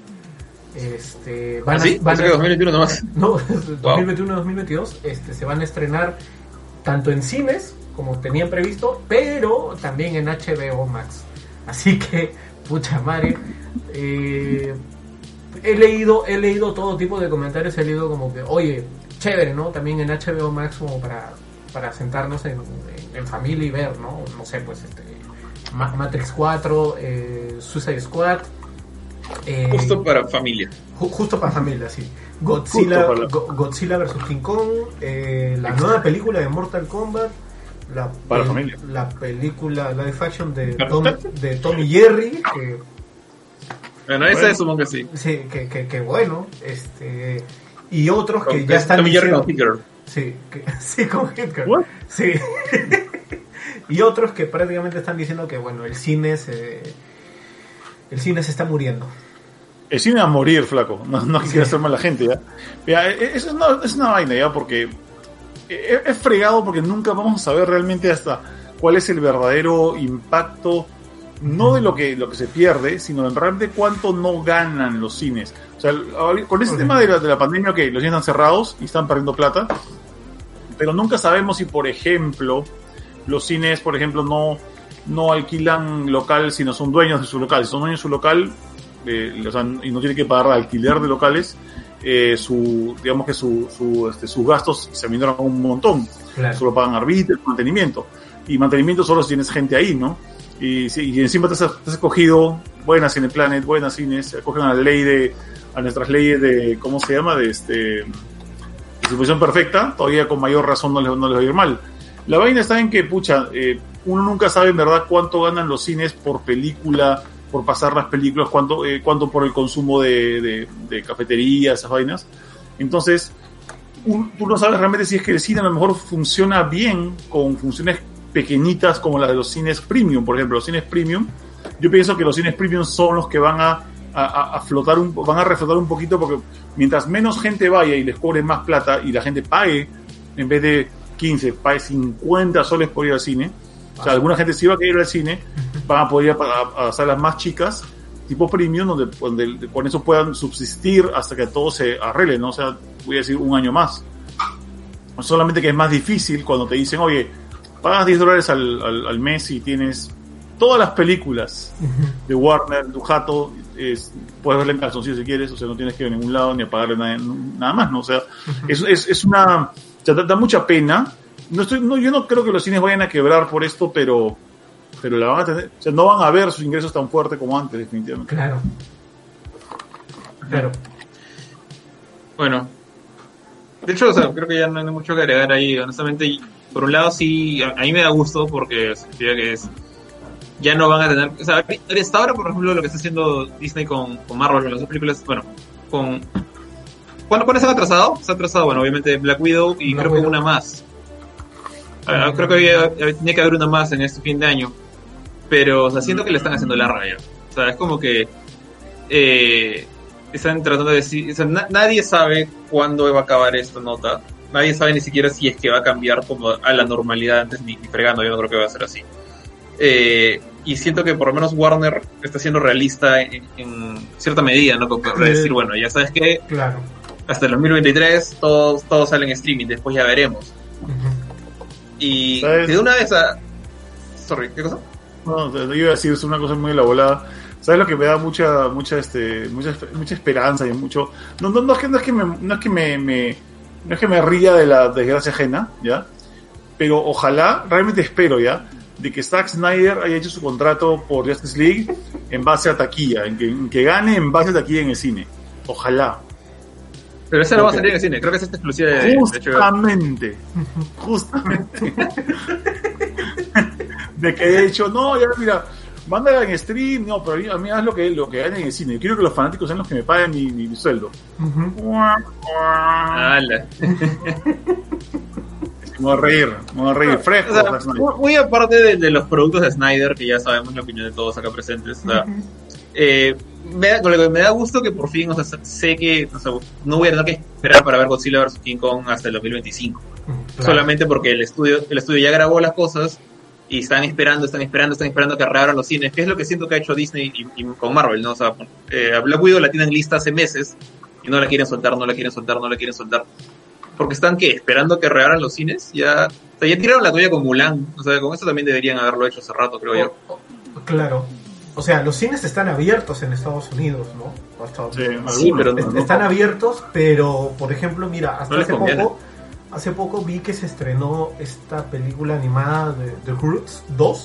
van a 2021 nomás. No, 2021, 2022, se van a estrenar tanto en cines como tenían previsto, pero también en HBO Max. Así que, pucha madre, he leído todo tipo de comentarios, he leído como que, oye, chévere, ¿no? También en HBO Max como para sentarnos en familia y ver, ¿no? No sé, pues Matrix 4, Suicide Squad. Justo para familia. Justo para familia, sí. Godzilla vs. King Kong, la nueva película de Mortal Kombat, la película live action de Tom y Jerry, que bueno, esa supongo que sí. Sí, que bueno, y otros que ya están Tom y Jerry con Hitler. Sí, con Hitler. Sí. Y otros que prácticamente están diciendo que bueno, el cine se está muriendo. El cine va a morir, flaco. No quiero hacer mal a la gente, ¿ya? Mira, es una vaina, ¿ya? Porque es fregado porque nunca vamos a saber realmente hasta cuál es el verdadero impacto, no de lo que se pierde, sino en realmente cuánto no ganan los cines. O sea, con ese tema de la pandemia, que los cines están cerrados y están perdiendo plata, pero nunca sabemos si, por ejemplo, los cines, por ejemplo, no alquilan local, sino son dueños de su local. Si son dueños de su local, y no tienen que pagar alquiler de locales, digamos que sus gastos se minoran un montón. Claro. Solo pagan arbitrio, mantenimiento. Y mantenimiento solo si tienes gente ahí, ¿no? Y encima te has escogido buenas Cineplanet, buenas cines, acogen a nuestras leyes de, ¿cómo se llama? De distribución perfecta, todavía con mayor razón no les va a ir mal. La vaina está en que, uno nunca sabe en verdad cuánto ganan los cines por película, por pasar las películas, cuánto por el consumo de cafetería, esas vainas. Entonces, tú no sabes realmente si es que el cine a lo mejor funciona bien con funciones pequeñitas como las de los cines premium. Por ejemplo, los cines premium, yo pienso que los cines premium son los que van a reflotar un poquito, porque mientras menos gente vaya y les cobren más plata y la gente pague, en vez de 15, pague 50 soles por ir al cine. O sea, alguna gente si va a querer ir al cine, van a poder ir a salas más chicas, tipo premium, donde con eso puedan subsistir hasta que todo se arregle, ¿no? O sea, voy a decir un año más. Solamente que es más difícil cuando te dicen, oye, pagas $10 al mes y tienes todas las películas de Warner, tu jato, puedes verla en calzoncillo si quieres, o sea, no tienes que ir a ningún lado ni a pagarle nada más, ¿no? O sea, es una... O sea, da mucha pena. Yo no creo que los cines vayan a quebrar por esto, pero la van a tener, o sea, no van a ver sus ingresos tan fuertes como antes, definitivamente. Claro. Bueno, de hecho, o sea, creo que ya no hay mucho que agregar ahí. Honestamente, por un lado sí, a mí me da gusto porque significa que ya no van a tener, o sea, hasta ahora, por ejemplo, lo que está haciendo Disney con Marvel, con las dos películas, bueno, ¿cuándo se han atrasado? Se ha atrasado, bueno, obviamente Black Widow y creo que una más. Creo que tenía que haber una más en este fin de año, pero, o sea, siento que le están haciendo la raya. O sea, es como que están tratando de decir, o sea, nadie sabe cuándo va a acabar esta nota. Nadie sabe ni siquiera si es que va a cambiar como a la normalidad antes, ni fregando. Yo no creo que va a ser así. Y siento que por lo menos Warner está siendo realista en cierta medida, ¿no? Como para decir, bueno, ya sabes que claro, hasta el 2023 todos salen en streaming, después ya veremos. Y de una vez Sorry, ¿qué cosa? No, te iba a decir, es una cosa muy elaborada. ¿Sabes lo que me da mucha esperanza y mucho... No es que me ría de la desgracia ajena, ¿ya? Pero ojalá, realmente espero, ¿ya? De que Zack Snyder haya hecho su contrato por Justice League en base a taquilla, en que gane en base a taquilla en el cine. Ojalá. Pero esa no va a salir en el cine, creo que es esta exclusiva de Justamente. De que de hecho, no, ya mira, mándala en stream, no, pero a mí haz lo que hagan en el cine. Yo quiero que los fanáticos sean los que me paguen mi sueldo. ¡Hala! Me voy a reír fresco. O sea, muy aparte de los productos de Snyder, que ya sabemos la opinión de todos acá presentes, o sea, me da gusto que por fin, o sea, sé que, o sea, no voy a tener que esperar para ver Godzilla vs. King Kong hasta el 2025. Claro. Solamente porque el estudio ya grabó las cosas y están esperando que reabran los cines, que es lo que siento que ha hecho Disney y con Marvel, ¿no? O sea, a Black Widow la tienen lista hace meses y no la quieren soltar. Porque están, esperando que reabran los cines. Ya tiraron la toalla con Mulan. O sea, con eso también deberían haberlo hecho hace rato, creo yo. Claro. O sea, los cines están abiertos en Estados Unidos, ¿no? Sí, pero están abiertos, pero, por ejemplo, mira, hasta hace poco vi que se estrenó esta película animada de The Croods 2.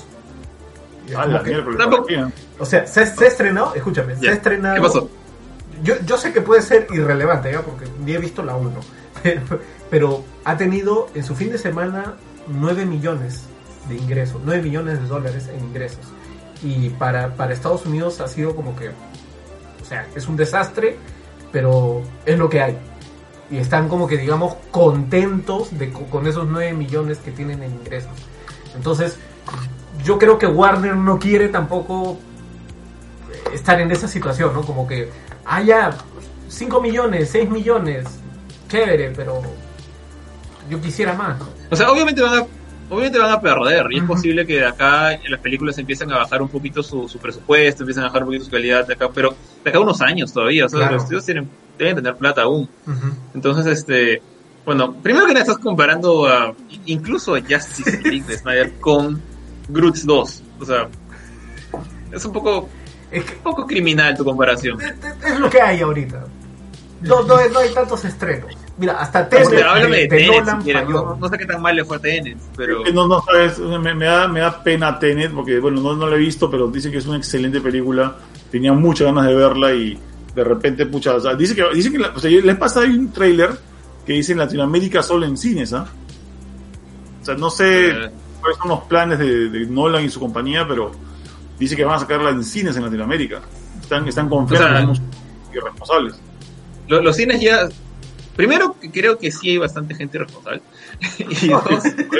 O sea, se estrenó, escúchame, se ha estrenado... ¿Qué pasó? Yo sé que puede ser irrelevante, ¿ya? Porque ni he visto la 1. Pero ha tenido en su fin de semana 9 millones de ingresos, 9 millones de dólares en ingresos. Y para Estados Unidos ha sido como que, o sea, es un desastre, pero es lo que hay. Y están como que, digamos, contentos con esos 9 millones que tienen en ingresos. Entonces, yo creo que Warner no quiere tampoco estar en esa situación, ¿no? Como que haya 5 millones, 6 millones, chévere, pero yo quisiera más. O sea, obviamente van a perder, y es posible que de acá las películas empiecen a bajar un poquito su presupuesto, empiecen a bajar un poquito su calidad de acá, pero de acá unos años todavía, o sea, claro. Los estudios deben tener plata aún. Entonces, bueno, primero que nada estás comparando incluso a Justice League de Snyder con Groots 2, o sea, es un poco criminal tu comparación. Es lo que hay ahorita. No hay tantos estrenos. Mira, hasta Tenet de Nolan si falló. No sé qué tan mal le fue a Tenet, pero... No sabes, me da pena Tenet, porque bueno, no la he visto, pero dicen que es una excelente película. Tenía muchas ganas de verla y de repente, pucha, o sea, dice que o sea, les pasa ahí un trailer que dice en Latinoamérica solo en cines, ¿ah? O sea, no sé cuáles son los planes de Nolan y su compañía, pero dice que van a sacarla en cines en Latinoamérica. Están confiados, irresponsables. Los cines ya... Primero, creo que sí hay bastante gente irresponsable. Y dos,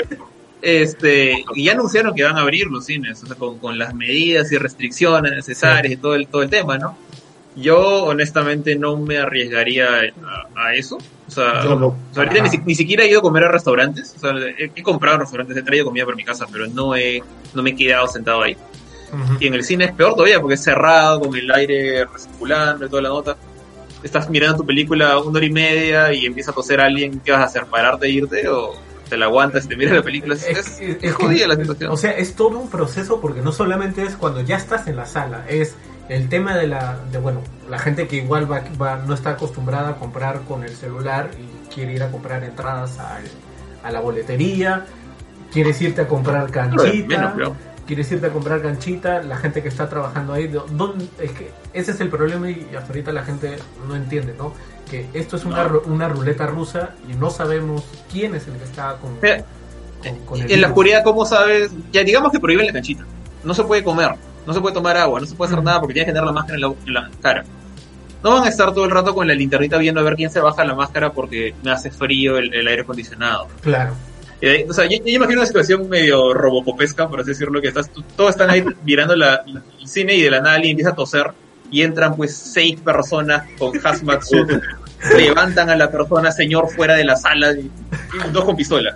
y ya anunciaron que van a abrir los cines, o sea, con las medidas y restricciones necesarias y todo el tema, ¿no? Yo, honestamente, no me arriesgaría a eso. O sea, ahorita ni siquiera he ido a comer a restaurantes. O sea, he comprado restaurantes, he traído comida para mi casa, pero no me he quedado sentado ahí. Y en el cine es peor todavía, porque es cerrado, con el aire recirculando y toda la nota. Estás mirando tu película 1 hora y media y empieza a toser a alguien. ¿Qué vas a hacer? ¿Pararte e irte? ¿O te la aguantas y te miras la película? Es jodida la situación. O sea, es todo un proceso, porque no solamente es cuando ya estás en la sala, es el tema de la gente que igual no está acostumbrada a comprar con el celular y quiere ir a comprar entradas a la boletería, quieres irte a comprar canchita, la gente que está trabajando ahí, es que ese es el problema, y hasta ahorita la gente no entiende, ¿no? Que esto es una ruleta rusa y no sabemos quién es el que está con el en la oscuridad, ¿cómo sabes? Ya digamos que prohíben la canchita, no se puede comer, no se puede tomar agua, no se puede hacer nada porque tienes que tener la máscara en la cara. No van a estar todo el rato con la linternita viendo a ver quién se baja la máscara porque me hace frío el aire acondicionado. Claro. O sea, yo imagino una situación medio robocopesca, por así decirlo, que todos están ahí mirando el cine y de la nada alguien empieza a toser y entran pues 6 personas con hazmat suit, levantan a la persona, señor, fuera de la sala y 2 con pistola.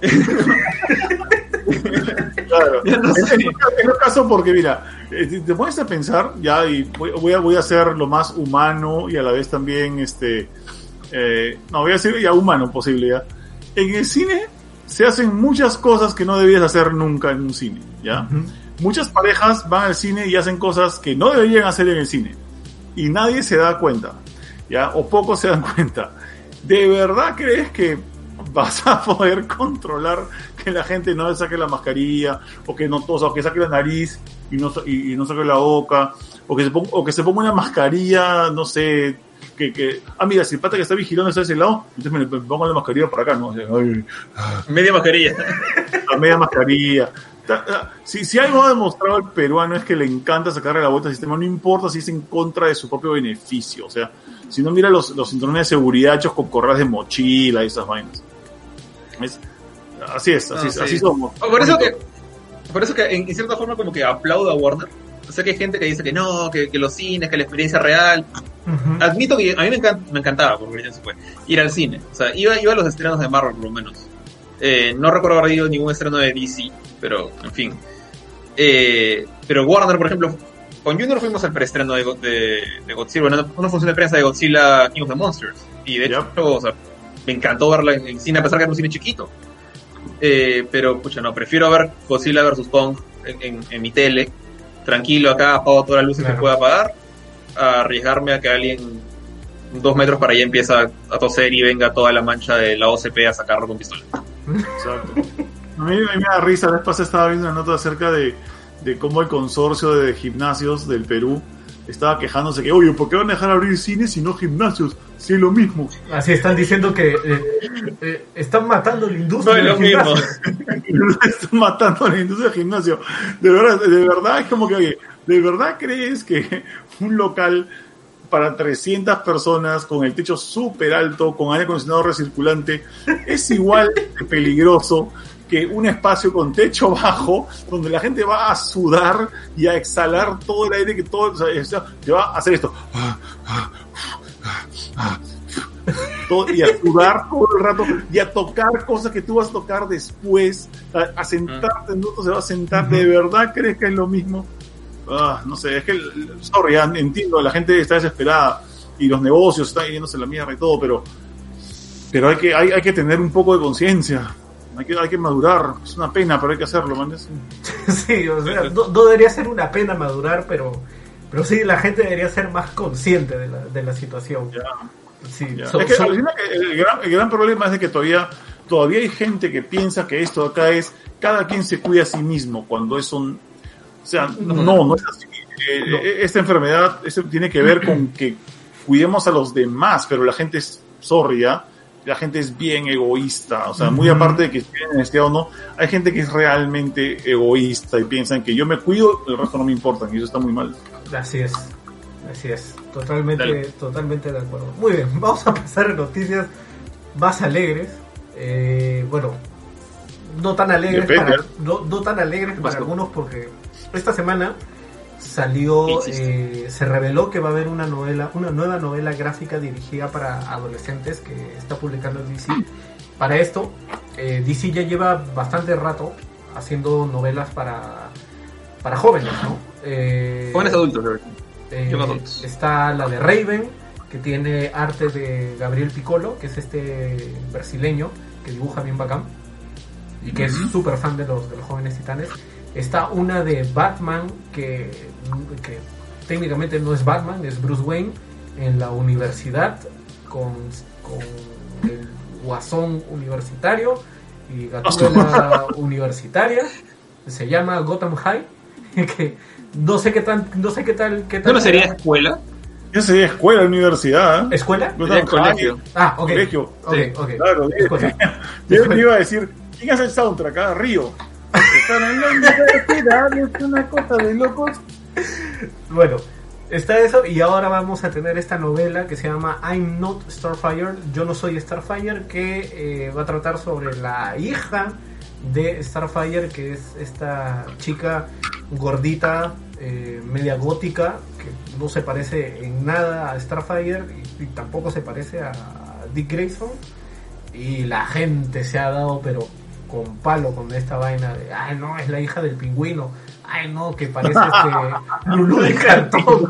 Claro, no sé. Es el caso porque mira, te pones a pensar ya, y voy a ser lo más humano y a la vez también voy a ser ya humano posible ya. En el cine se hacen muchas cosas que no debías hacer nunca en un cine, ¿ya? Uh-huh. Muchas parejas van al cine y hacen cosas que no deberían hacer en el cine. Y nadie se da cuenta, ¿ya? O pocos se dan cuenta. ¿De verdad crees que vas a poder controlar que la gente no saque la mascarilla, o que no tosa, o que saque la nariz y no saque la boca, o que se ponga una mascarilla, no sé, mira, si el pata que está vigilando está de ese lado, entonces me pongo la mascarilla por acá, ¿no? Media mascarilla. Media mascarilla. Si algo ha demostrado el peruano es que le encanta sacarle la vuelta al sistema, no importa si es en contra de su propio beneficio. O sea, si no, mira los cinturones de seguridad hechos con correas de mochila y esas vainas. Así somos. Por eso que en cierta forma como que aplaudo a Warner. O sea, que hay gente que dice que no, que los cines, que la experiencia real. Uh-huh. Admito que a mí me encantaba, porque ya se fue, ir al cine. O sea, iba a los estrenos de Marvel, por lo menos. No recuerdo haber ido ningún estreno de DC, pero en fin. Pero Warner, por ejemplo, con Junior fuimos al preestreno de Godzilla, una función de prensa de Godzilla King of the Monsters. Y de hecho, o sea, me encantó verla en cine, a pesar que era un cine chiquito. Pero, pucha, no, prefiero ver Godzilla vs. Kong en mi tele, tranquilo acá, apago todas las luces que pueda apagar, a arriesgarme a que alguien 2 metros para allá empieza a toser y venga toda la mancha de la OCP a sacarlo con pistola. Exacto. A mí me da risa. La vez pasada estaba viendo una nota acerca de cómo el consorcio de gimnasios del Perú estaba quejándose que, oye, ¿por qué van a dejar abrir cines y no gimnasios? Si es lo mismo. Así están diciendo que están matando la industria del gimnasio. Están matando la industria del gimnasio. De verdad es como que, oye, ¿de verdad crees que un local para 300 personas con el techo súper alto, con aire acondicionado recirculante, es igual de peligroso que un espacio con techo bajo, donde la gente va a sudar y a exhalar todo el aire o sea, te va a hacer esto y a sudar todo el rato y a tocar cosas que tú vas a tocar después, a sentarte en otro se va a sentar? ¿De verdad crees que es lo mismo? No sé, es que entiendo, la gente está desesperada y los negocios están yéndose la mierda y todo, pero hay que tener un poco de conciencia. Hay que madurar. Es una pena, pero hay que hacerlo, ¿man? Sí, o sea, no debería ser una pena madurar, pero sí, la gente debería ser más consciente de la situación. Ya. Sí, ya. Es que el gran problema es de que todavía hay gente que piensa que esto acá es cada quien se cuida a sí mismo, cuando eso, o sea, no es así. Esta enfermedad tiene que ver con que cuidemos a los demás, pero la gente es la gente es bien egoísta, o sea, muy aparte de que estén en este o no, hay gente que es realmente egoísta y piensan que yo me cuido, el resto no me importa, y eso está muy mal. Así es, totalmente de acuerdo. Muy bien, vamos a pasar a noticias más alegres, bueno, no tan alegres para algunos, porque esta semana salió, se reveló que va a haber una nueva novela gráfica dirigida para adolescentes que está publicando DC. Para esto, DC ya lleva bastante rato haciendo novelas para jóvenes, ¿no? Jóvenes adultos. Está la de Raven, que tiene arte de Gabriel Piccolo, que es este brasileño que dibuja bien bacán y que es súper fan de los Jóvenes Titanes. Está una de Batman que técnicamente no es Batman, es Bruce Wayne en la universidad con el Guasón universitario y Gatúbela universitaria. Se llama Gotham High, que no sé qué tal. ¿No sería escuela? Yo sería escuela, universidad. ¿Escuela? Colegio. Ah, ok. Colegio. Okay. Claro. Yo iba a decir, ¿quién hace el soundtrack? Río. Están en la universidad, es una cosa de locos. Bueno, está eso, y ahora vamos a tener esta novela que se llama I'm Not Starfire, Yo No Soy Starfire, que va a tratar sobre la hija de Starfire, que es esta chica gordita, media gótica, que no se parece en nada a Starfire y tampoco se parece a Dick Grayson, y la gente se ha dado pero con palo con esta vaina de ay no, es la hija del pingüino, ay no, que parece Lulú de cartón.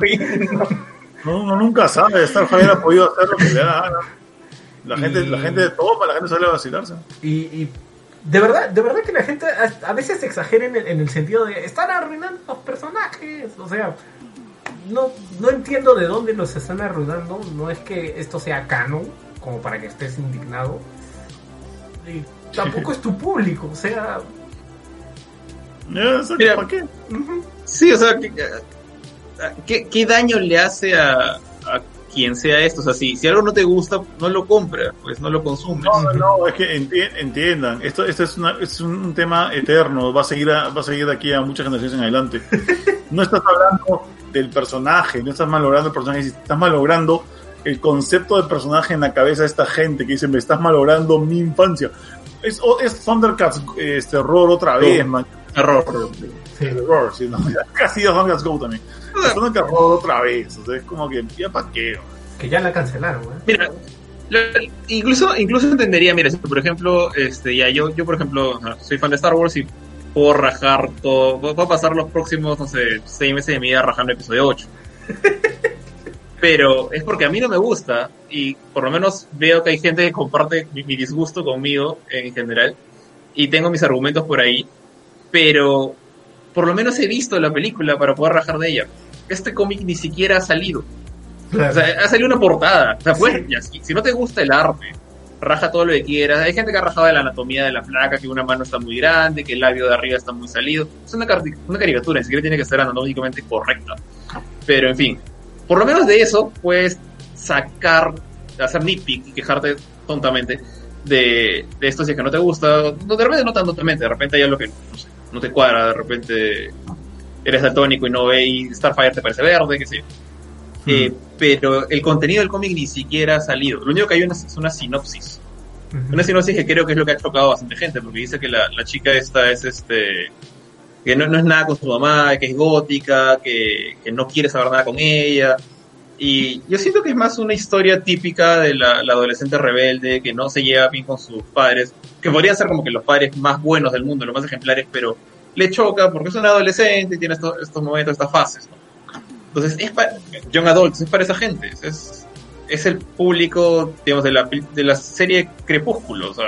No, nunca sabe. Starfire ha podido hacer lo que le da. La gente toma, la gente sale a vacilarse. Y De verdad que la gente a veces exagera en el sentido de están arruinando los personajes. O sea, no entiendo de dónde los están arruinando. No es que esto sea canon, como para que estés indignado. Y tampoco es tu público, o sea... Mira, ¿por qué? Sí, o sea, ¿qué daño le hace a quien sea esto? O sea, si algo no te gusta, no lo compra, pues no lo consumes. No, es que entiendan, esto es un tema eterno, va a seguir de aquí a muchas generaciones en adelante. No estás hablando del personaje, no estás malogrando el personaje, estás malogrando el concepto del personaje en la cabeza de esta gente que dice, me estás malogrando mi infancia. Es Thundercats error otra vez, man. Error. Sí, error, sí, no. Casi Thundercats Go también. Thundercats error otra vez, o sea, es como que, ya pa' qué. Que ya la cancelaron, Mira, incluso entendería, mira, si por ejemplo, yo por ejemplo, soy fan de Star Wars y puedo rajar todo, puedo pasar los próximos, 6 meses de mi vida rajando el episodio 8. Pero es porque a mí no me gusta y por lo menos veo que hay gente que comparte mi disgusto conmigo en general y tengo mis argumentos por ahí, pero por lo menos he visto la película para poder rajar de ella. Este cómic ni siquiera ha salido. Claro. O sea, ha salido una portada. O sea, pues, si no te gusta el arte, raja todo lo que quieras. Hay gente que ha rajado de la anatomía de la placa, que una mano está muy grande, que el labio de arriba está muy salido. Es una caricatura, ni siquiera tiene que ser anatómicamente correcta. Pero en fin, por lo menos de eso puedes hacer nitpick y quejarte tontamente de esto si es que no te gusta. De repente no tan totalmente, de repente hay algo que no te cuadra, de repente eres daltónico y no ve y Starfire te parece verde, qué sé yo. Pero el contenido del cómic ni siquiera ha salido. Lo único que hay es una sinopsis. Una sinopsis que creo que es lo que ha chocado a bastante gente, porque dice que la chica esta es que no es nada con su mamá, que es gótica, que no quiere saber nada con ella. Y yo siento que es más una historia típica de la adolescente rebelde que no se lleva bien con sus padres, que podrían ser como que los padres más buenos del mundo, los más ejemplares, pero le choca porque es una adolescente y tiene estos momentos, estas fases, ¿no? Entonces es para young adults, es para esa gente, es el público, digamos, de la serie Crepúsculo, o sea.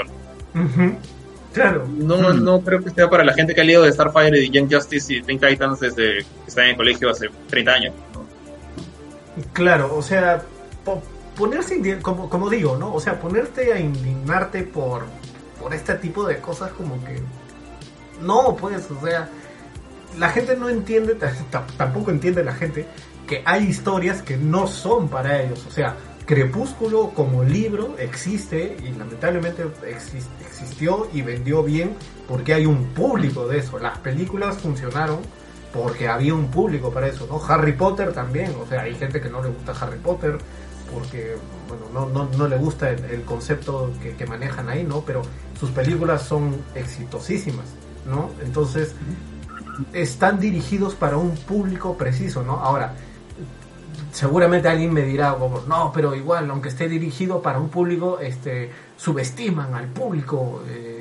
Claro. No creo que sea para la gente que ha leído de Starfire y Young Justice y Teen Titans desde que están en el colegio hace 30 años, ¿no? Claro, o sea, ponerse, como digo, ¿no? O sea, ponerte a indignarte por este tipo de cosas como que... No, pues, o sea, la gente no entiende, tampoco entiende la gente que hay historias que no son para ellos. O sea, Crepúsculo como libro existe y lamentablemente existió y vendió bien porque hay un público de eso. Las películas funcionaron porque había un público para eso, ¿no? Harry Potter también, o sea, hay gente que no le gusta Harry Potter porque, bueno, no le gusta el concepto que manejan ahí, ¿no? Pero sus películas son exitosísimas, ¿no? Entonces, están dirigidos para un público preciso, ¿no? Ahora, seguramente alguien me dirá, como, no, pero igual, aunque esté dirigido para un público, subestiman al público,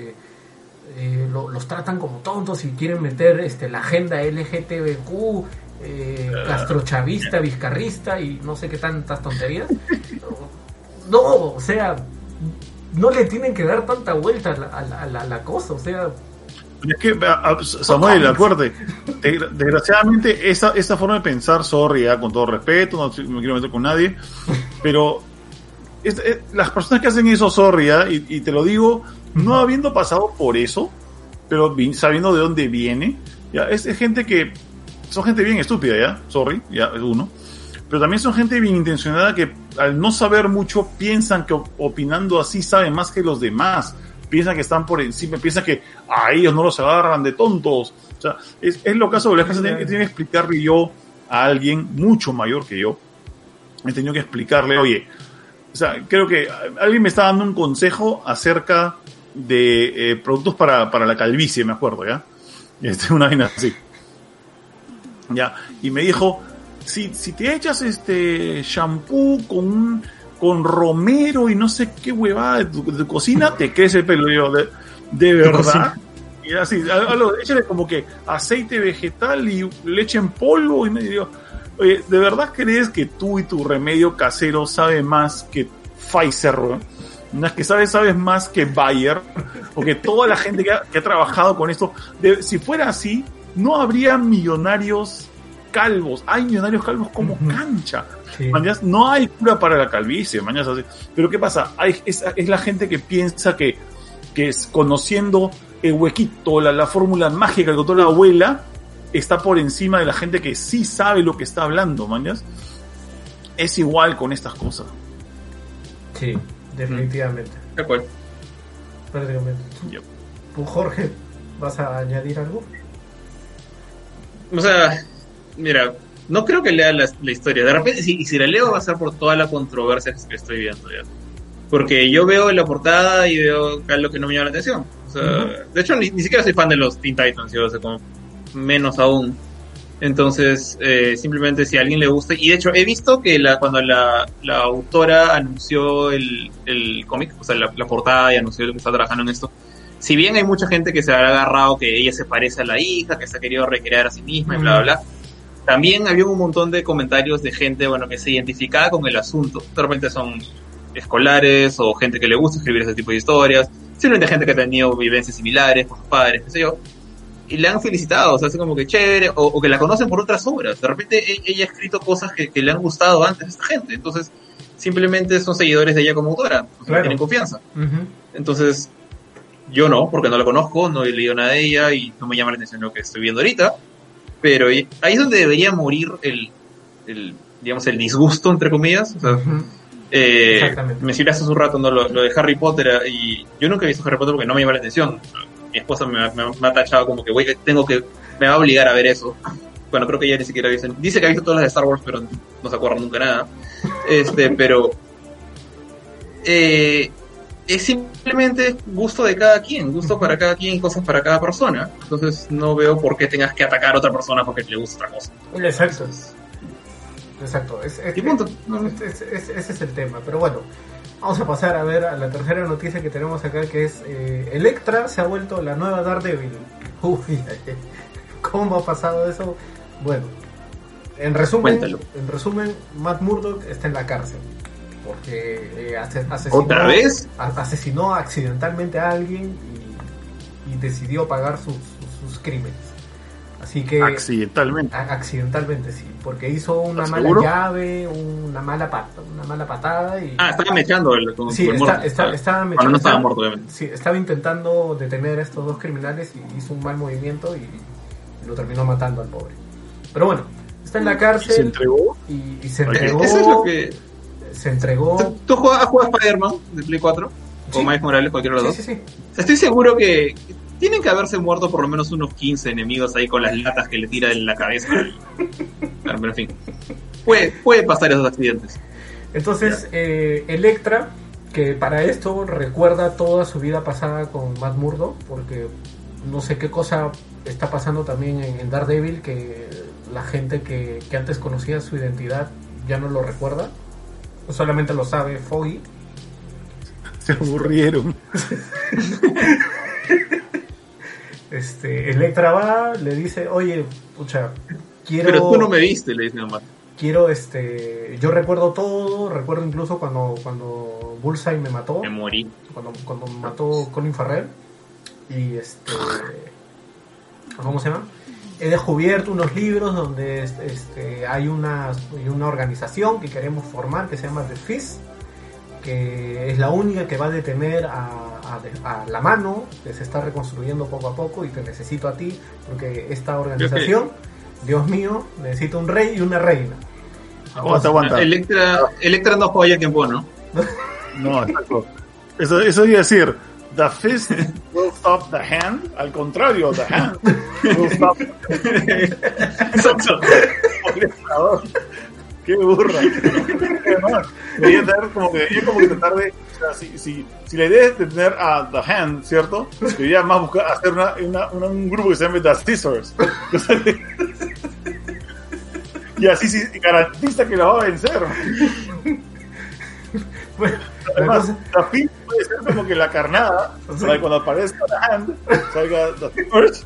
los tratan como tontos y quieren meter la agenda LGTBQ, castrochavista, vizcarrista y no sé qué tantas tonterías. No, o sea, no le tienen que dar tanta vuelta a la cosa, o sea... Es que, Samuel, acuérdate, desgraciadamente esa forma de pensar, sorry, con todo respeto, no me quiero meter con nadie, pero las personas que hacen eso, sorry, y te lo digo, no habiendo pasado por eso, pero sabiendo de dónde viene, ya es gente que son gente bien estúpida, ya, sorry, ya es uno, pero también son gente bien intencionada que al no saber mucho piensan que opinando así saben más que los demás, piensan que están por encima, piensan que a ellos no los agarran de tontos, o sea, es lo caso de las cosas que tiene que explicarle yo a alguien mucho mayor que yo, he tenido que explicarle, oye, o sea, creo que alguien me está dando un consejo acerca de productos para la calvicie, me acuerdo, ¿ya? Una vaina así. Ya, y me dijo, si te echas shampoo con romero y no sé qué huevada de tu cocina, te crece el pelo. Yo, de verdad. Y así, échale como que aceite vegetal y leche en polvo. Y me digo, oye, ¿de verdad crees que tú y tu remedio casero sabe más que Pfizer, No es que sabes más que Bayer, porque toda la gente que ha trabajado con esto, si fuera así, no habría millonarios calvos. Hay millonarios calvos como cancha. Sí. Mañas, no hay cura para la calvicie, mañas, así. Pero ¿qué pasa? Es la gente que piensa que es conociendo el huequito, la fórmula mágica que contó la abuela, está por encima de la gente que sí sabe lo que está hablando, mañas. Es igual con estas cosas. Sí, definitivamente. De acuerdo. Prácticamente. Yep. ¿Tú, Jorge, vas a añadir algo? O sea, mira, no creo que lea la historia. De repente, si la leo va a ser por toda la controversia que estoy viendo ya. Porque yo veo la portada y veo algo que no me llama la atención. O sea, de hecho, ni siquiera soy fan de los Teen Titans, yo, o sea, como menos aún. Entonces, simplemente si a alguien le gusta, y de hecho he visto que cuando la autora anunció el cómic, o sea, la portada, y anunció que está trabajando en esto, si bien hay mucha gente que se habrá agarrado que ella se parece a la hija, que se ha querido recrear a sí misma y bla, bla, bla, también había un montón de comentarios de gente, bueno, que se identificaba con el asunto. De repente son escolares o gente que le gusta escribir ese tipo de historias, simplemente gente que ha tenido vivencias similares con sus padres, qué sé yo, y le han felicitado, o sea, así como que chévere, o que la conocen por otras obras. De repente ella ha escrito cosas que le han gustado antes a esta gente, entonces simplemente son seguidores de ella como autora, o sea, claro, tienen confianza. Entonces, yo no, porque no la conozco, no he leído nada de ella y no me llama la atención lo que estoy viendo ahorita, pero ahí es donde debería morir el digamos, el disgusto, entre comillas. O sea, mencionaste hace un rato, ¿no? Lo de Harry Potter, y yo nunca he visto Harry Potter porque no me llama la atención. Mi esposa me ha tachado como que, güey, me va a obligar a ver eso. Bueno, creo que ella ni siquiera dice que ha visto todas las de Star Wars, pero no se acuerda nunca nada. Pero es simplemente gusto de cada quien, gusto para cada quien, cosas para cada persona. Entonces no veo por qué tengas que atacar a otra persona porque le gusta otra cosa. Exacto. Exacto. Ese es el tema. Pero bueno, vamos a pasar a ver a la tercera noticia que tenemos acá, que es Elektra se ha vuelto la nueva Daredevil. Uy, ¿cómo ha pasado eso? Bueno, en resumen, Matt Murdock está en la cárcel porque ¿otra vez? Asesinó accidentalmente a alguien y decidió pagar sus crímenes. Así que accidentalmente, sí, porque hizo una mala llave, una mala patada y estaba mechando sí, estaba mechando. No estaba muerto, obviamente. Sí, estaba intentando detener a estos dos criminales y hizo un mal movimiento y lo terminó matando al pobre. Pero bueno, está en la cárcel. ¿Se entregó? Y se entregó. Eso es lo que se entregó. ¿Tú has jugado Spider-Man de Play 4? ¿O Miles Morales, cualquiera de los dos? Sí. Estoy seguro que tienen que haberse muerto por lo menos unos 15 enemigos ahí con las latas que le tira en la cabeza. Pero en fin, puede pasar esos accidentes. Entonces, Elektra, que para esto recuerda toda su vida pasada con Matt Murdock, porque no sé qué cosa está pasando también en Daredevil, que la gente que antes conocía su identidad ya no lo recuerda, solamente lo sabe Foggy. Se aburrieron. Elektra va, le dice, oye, pucha, quiero... Pero tú no me viste, le dice mamá. Quiero, yo recuerdo todo, recuerdo incluso cuando Bullseye me mató. Me morí. Cuando mató Colin Farrell. Y ¿cómo se llama? He descubierto unos libros donde hay una organización que queremos formar que se llama The Fist, que es la única que va a detener a la mano que se está reconstruyendo poco a poco, y te necesito a ti porque esta organización, Dios mío, necesita un rey y una reina. Aguanta. Elektra no juega Ken Po, ¿no? No, exacto. Eso iba a decir, the fist will stop the hand, al contrario, the hand will stop Exacto. Qué burra. Debería tener como que tratar de, o sea, si la idea es tener a The Hand, ¿cierto? Debería más buscar hacer un grupo que se llame The Scissors. Y así sí garantiza que la va a vencer. Bueno, además, la fin puede ser como que la carnada, sí. Para que cuando aparezca The Hand salga The Scissors.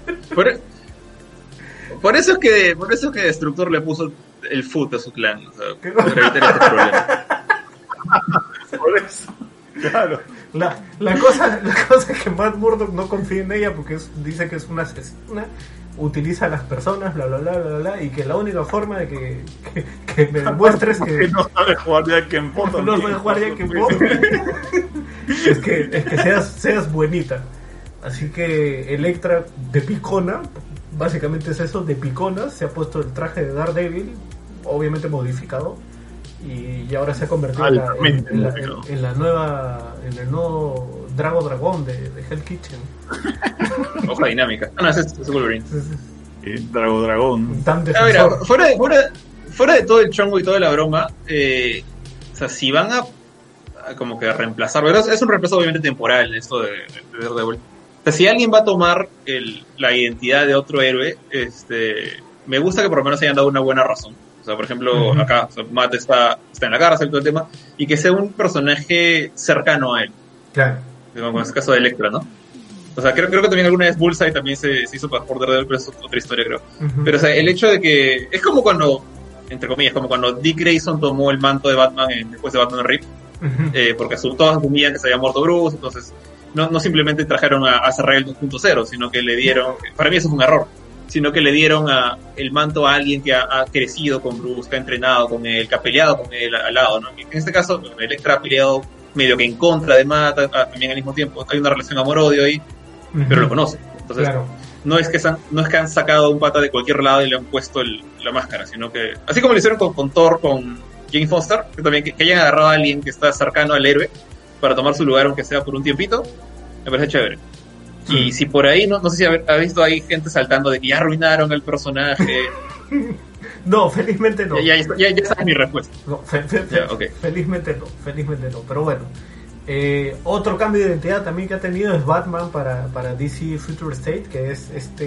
Por eso es que Destructor le puso el foot a su clan, o sea, para evitar este problema. Por eso. Claro. La cosa es que Matt Murdock no confía en ella porque dice que es una asesina, utiliza a las personas, bla bla bla bla bla, y que la única forma de que me demuestres que no sabes jugar ya que en foto. No sabes jugar ya que en foto. es que seas buenita. Así que Elektra de picona, básicamente es eso, de picona, se ha puesto el traje de Daredevil, obviamente modificado, y ahora se ha convertido en el nuevo Dragón de Hell Kitchen. Hoja dinámica. No, es Wolverine. Dragón. A ver, fuera de todo el chongo y toda la broma, o sea, si van a como que reemplazar, ¿verdad? Es un reemplazo obviamente temporal esto de Daredevil. O sea, si alguien va a tomar la identidad de otro héroe, me gusta que por lo menos hayan dado una buena razón. O sea, por ejemplo, acá Matt está en la cárcel, todo el tema, y que sea un personaje cercano a él. Claro. Como en el caso de Elektra, ¿no? O sea, creo que también alguna vez Bullseye también se hizo pasar por Daredevil, pero es otra historia, creo. Pero, o sea, el hecho de que... Es como cuando, entre comillas, como cuando Dick Grayson tomó el manto de Batman después de Batman Rip, porque todos asumían que se había muerto Bruce, entonces no simplemente trajeron a Azrael 2.0, sino que le dieron... Para mí eso fue un error. Sino que le dieron el manto a alguien que ha crecido con Bruce, que ha entrenado con él, que ha peleado con él al lado, ¿no? En este caso, Elektra ha peleado medio que en contra de Matt también al mismo tiempo. Hay una relación amor-odio ahí, pero lo conoce. Entonces, claro. no es que han sacado un pata de cualquier lado y le han puesto la máscara, sino que, así como lo hicieron con Thor, con Jane Foster, que también que hayan agarrado a alguien que está cercano al héroe para tomar su lugar, aunque sea por un tiempito, me parece chévere. Y si por ahí, no sé si ha visto ahí gente saltando de que ya arruinaron el personaje. No, felizmente no. Ya esa es mi respuesta. No, felizmente no. Pero bueno, otro cambio de identidad también que ha tenido es Batman para DC Future State, que es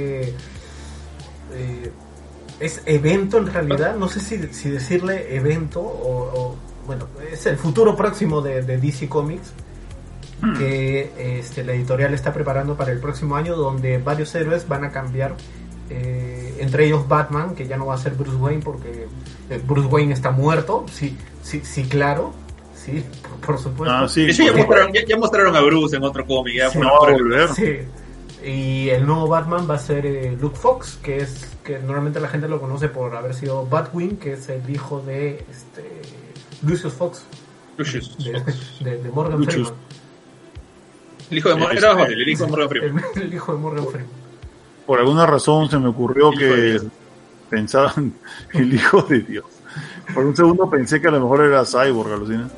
es evento en realidad. No sé si decirle evento o bueno, es el futuro próximo de DC Comics, que la editorial está preparando para el próximo año, donde varios héroes van a cambiar, entre ellos Batman, que ya no va a ser Bruce Wayne porque Bruce Wayne está muerto, sí, claro, sí, por supuesto. Sí, ya mostraron a Bruce en otro cómic, ya no va a volver. Sí. Y el nuevo Batman va a ser Luke Fox, que normalmente la gente lo conoce por haber sido Batwing, que es el hijo de Lucius Fox, de Morgan Freeman. El hijo de Morgan Freeman. El hijo de Morgan Freeman. Por alguna razón se me ocurrió que pensaban el hijo de Dios. Por un segundo pensé que a lo mejor era Cyborg, alucina.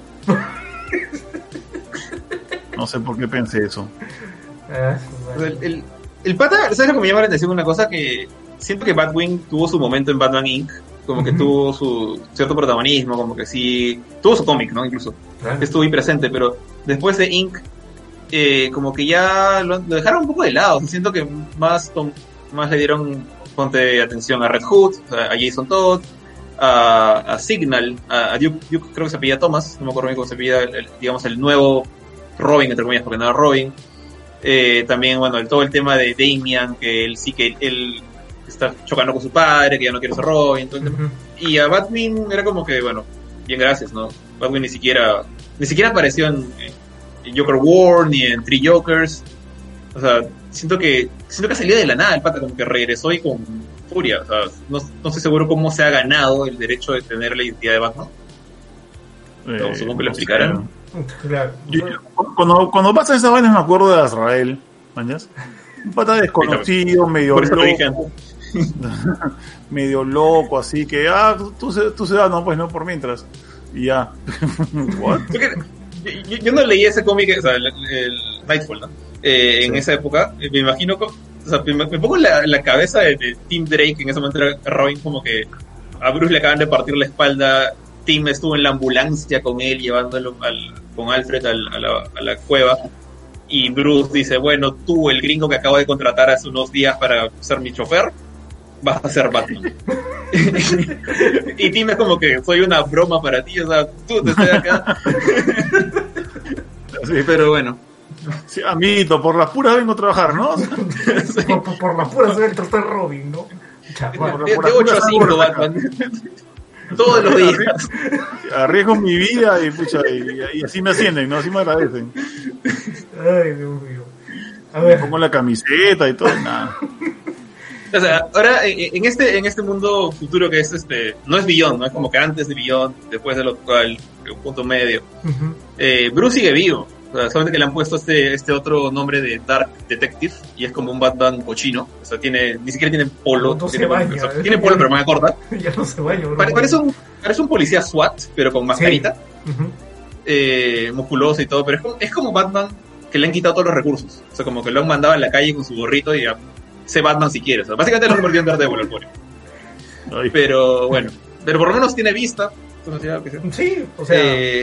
No sé por qué pensé eso. El pata, ¿sabes lo que me llama la atención? Una cosa que siento que Batwing tuvo su momento en Batman Inc., como que tuvo su cierto protagonismo, como que sí, tuvo su cómic, ¿no? Incluso, estuvo ahí presente, pero después de Inc., como que ya lo dejaron un poco de lado. Siento que más le dieron atención a Red Hood, a Jason Todd, a Signal, a Duke creo que se apellida Thomas, no me acuerdo bien cómo se apellida, digamos el nuevo Robin, entre comillas, porque no era Robin. También, bueno, todo el tema de Damian, que él está chocando con su padre, que ya no quiere ser Robin, todo el tema. Y a Batwing era como que, bueno, bien, gracias, ¿no? Batwing ni siquiera apareció en Joker War, ni en Three Jokers. O sea, siento que salió de la nada el pata, como que regresó y con furia. O sea, no estoy seguro cómo se ha ganado el derecho de tener la identidad de Batman. Supongo que lo explicarán. Claro. Cuando pasa esa vaina me acuerdo de Azrael, ¿mañas? Un pata desconocido, medio loco. Medio loco, así que tú se vas, no, pues no, por mientras. Y ya. ¿What? Yo no leí ese cómic, o sea, el Nightfall, ¿no? En esa época, me imagino, o sea, me pongo en la cabeza de Tim Drake, en ese momento era Robin, como que a Bruce le acaban de partir la espalda, Tim estuvo en la ambulancia con él, llevándolo con Alfred a la cueva, y Bruce dice, bueno, tú, el gringo que acabo de contratar hace unos días para ser mi chofer, vas a ser Batman. Y Tim es como que soy una broma para ti, o sea, tú te estás acá. Sí, pero bueno. Sí, amiguito, por las puras vengo a trabajar, ¿no? Sí. Por las puras soy el tercer Robin, ¿no? De 8 a 5 Batman. Todos los días. Arriesgo mi vida y así me ascienden, ¿no? Así me agradecen. Ay, Dios mío. A ver. Pongo la camiseta y todo, nada. O sea, ahora en este mundo futuro que es no es Beyond, no es como que antes de Beyond, después de lo cual, un punto medio. Bruce sigue vivo. O sea, solamente que le han puesto este otro nombre de Dark Detective y es como un Batman cochino. O sea, ni siquiera tiene polo. No se baña. Tiene polo pero manga corta. Ya no se baña. Parece un policía SWAT, pero con mascarita. Sí. Musculoso y todo, pero es como Batman que le han quitado todos los recursos. O sea, como que lo han mandado a la calle con su gorrito y sé Batman si quieres. O sea, básicamente lo convirtió en Daredevil al pobre. Pero bueno, pero por lo menos tiene vista. Sí, o sea...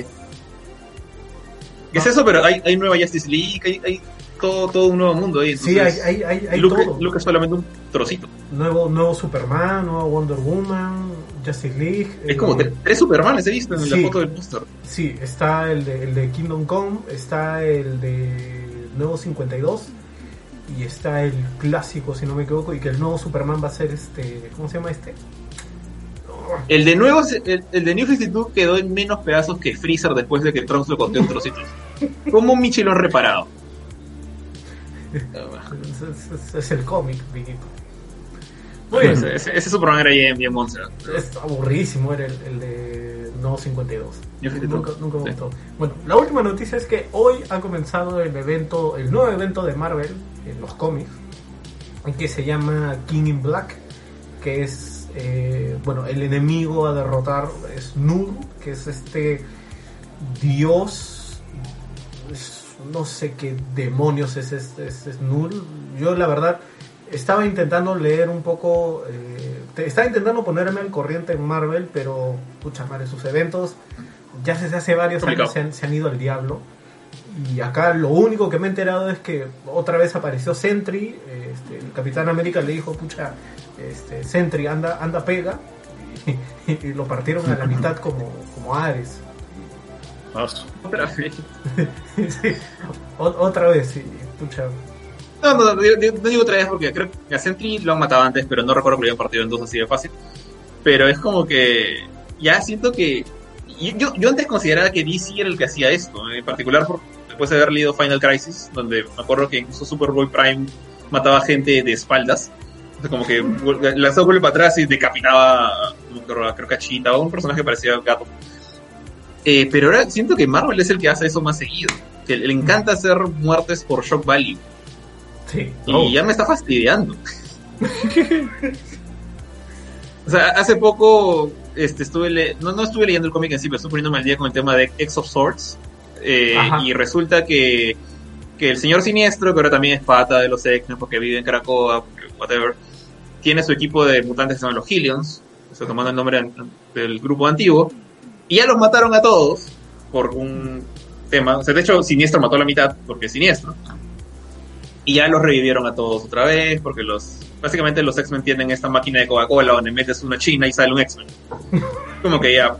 ¿Qué es eso? Pero hay nueva Justice League, hay todo un nuevo mundo ahí. Entonces, sí, hay todo. Luke es solamente un trocito. Nuevo Superman, nuevo Wonder Woman, Justice League. Es como 3 Supermanes he visto en la foto del póster. Sí, está el de Kingdom Come, está el de Nuevo 52 y está el clásico, si no me equivoco, y que el nuevo Superman va a ser ¿cómo se llama este? El de nuevo, el de New 52 quedó en menos pedazos que Freezer después de que Trunks lo cortó en trocitos. ¿Cómo Michi lo han reparado? Es el cómic, Viquito. Bueno, ese Superman era bien monster. Es aburridísimo, era el de Nuevo 52. Nunca me gustó. Bueno, la última noticia es que hoy ha comenzado el nuevo evento de Marvel en los cómics, que se llama King in Black, que es el enemigo a derrotar es Null, que es dios, no sé qué demonios es Null. Yo la verdad estaba intentando leer un poco, estaba intentando ponerme al corriente en Marvel, pero pucha madre, sus eventos ya desde hace varios años se han ido al diablo. Y acá lo único que me he enterado es que otra vez apareció Sentry. El Capitán América le dijo, pucha, Sentry anda pega, y lo partieron a la mitad como Ares. Otra vez. Sí, otra vez, sí, pucha. No digo otra vez porque creo que a Sentry lo han matado antes, pero no recuerdo que lo habían partido en dos así de fácil. Pero es como que ya siento que yo antes consideraba que DC era el que hacía esto, en particular después de haber leído Final Crisis, donde me acuerdo que incluso Superboy Prime mataba gente de espaldas. Como que lanzó golpe para atrás y decapitaba, creo que a Cheetah, o un personaje que parecía gato. Pero ahora siento que Marvel es el que hace eso más seguido, que le encanta hacer muertes por shock value. Sí. Y ya me está fastidiando. O sea, hace poco no estuve leyendo el cómic en sí, pero estuve poniéndome al día con el tema de X of Swords. Y resulta que el señor Siniestro, que ahora también es pata de los X-Men porque vive en Caracoa, whatever, tiene su equipo de mutantes que se llaman los Hellions, tomando el nombre del grupo antiguo, y ya los mataron a todos por un tema. O sea, de hecho, Siniestro mató a la mitad porque es Siniestro. Y ya los revivieron a todos otra vez porque básicamente los X-Men tienen esta máquina de Coca-Cola donde metes una china y sale un X-Men. Como que ya.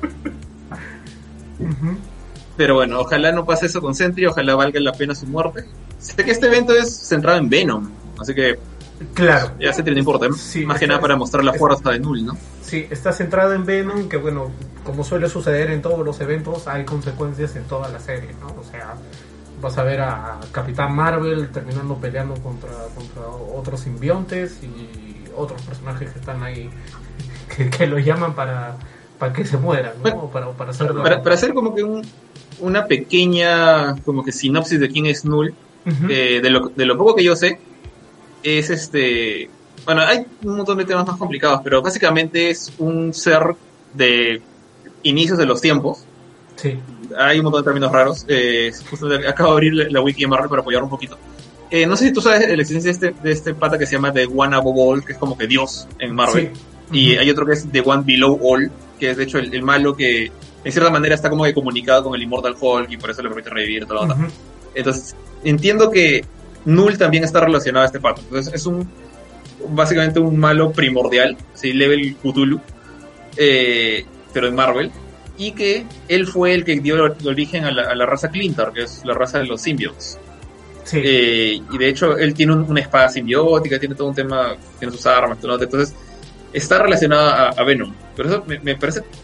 Pero bueno, ojalá no pase eso con Sentry, ojalá valga la pena su muerte. Sé que este evento es centrado en Venom, así que claro, ya Sentry no importa, sí, más que nada para mostrar la fuerza de Null, ¿no? Sí, está centrado en Venom, que bueno, como suele suceder en todos los eventos, hay consecuencias en toda la serie, ¿no? O sea, vas a ver a Capitán Marvel terminando peleando contra otros simbiontes y otros personajes que están ahí que lo llaman para que se mueran, ¿no? Bueno, para hacer como que una pequeña como que sinopsis de quién es Null, de lo poco que yo sé, es bueno, hay un montón de temas más complicados, pero básicamente es un ser de inicios de los tiempos. Sí. Hay un montón de términos raros. Justo acabo de abrir la wiki de Marvel para apoyar un poquito. No sé si tú sabes la existencia de este pata que se llama The One Above All, que es como que Dios en Marvel. Sí. Y hay otro que es The One Below All, que es de hecho el malo que en cierta manera está como que comunicado con el Immortal Hulk y por eso le permite revivir toda la onda. Entonces, entiendo que Null también está relacionado a este pata. Entonces, es básicamente un malo primordial, ¿sí? Level Cthulhu, pero en Marvel. Y que él fue el que dio el origen a la raza Clintar, que es la raza de los symbiotes. Sí. Y de hecho, él tiene una espada simbiótica, tiene todo un tema, tiene sus armas, todo, entonces está relacionado a Venom. Pero eso me parece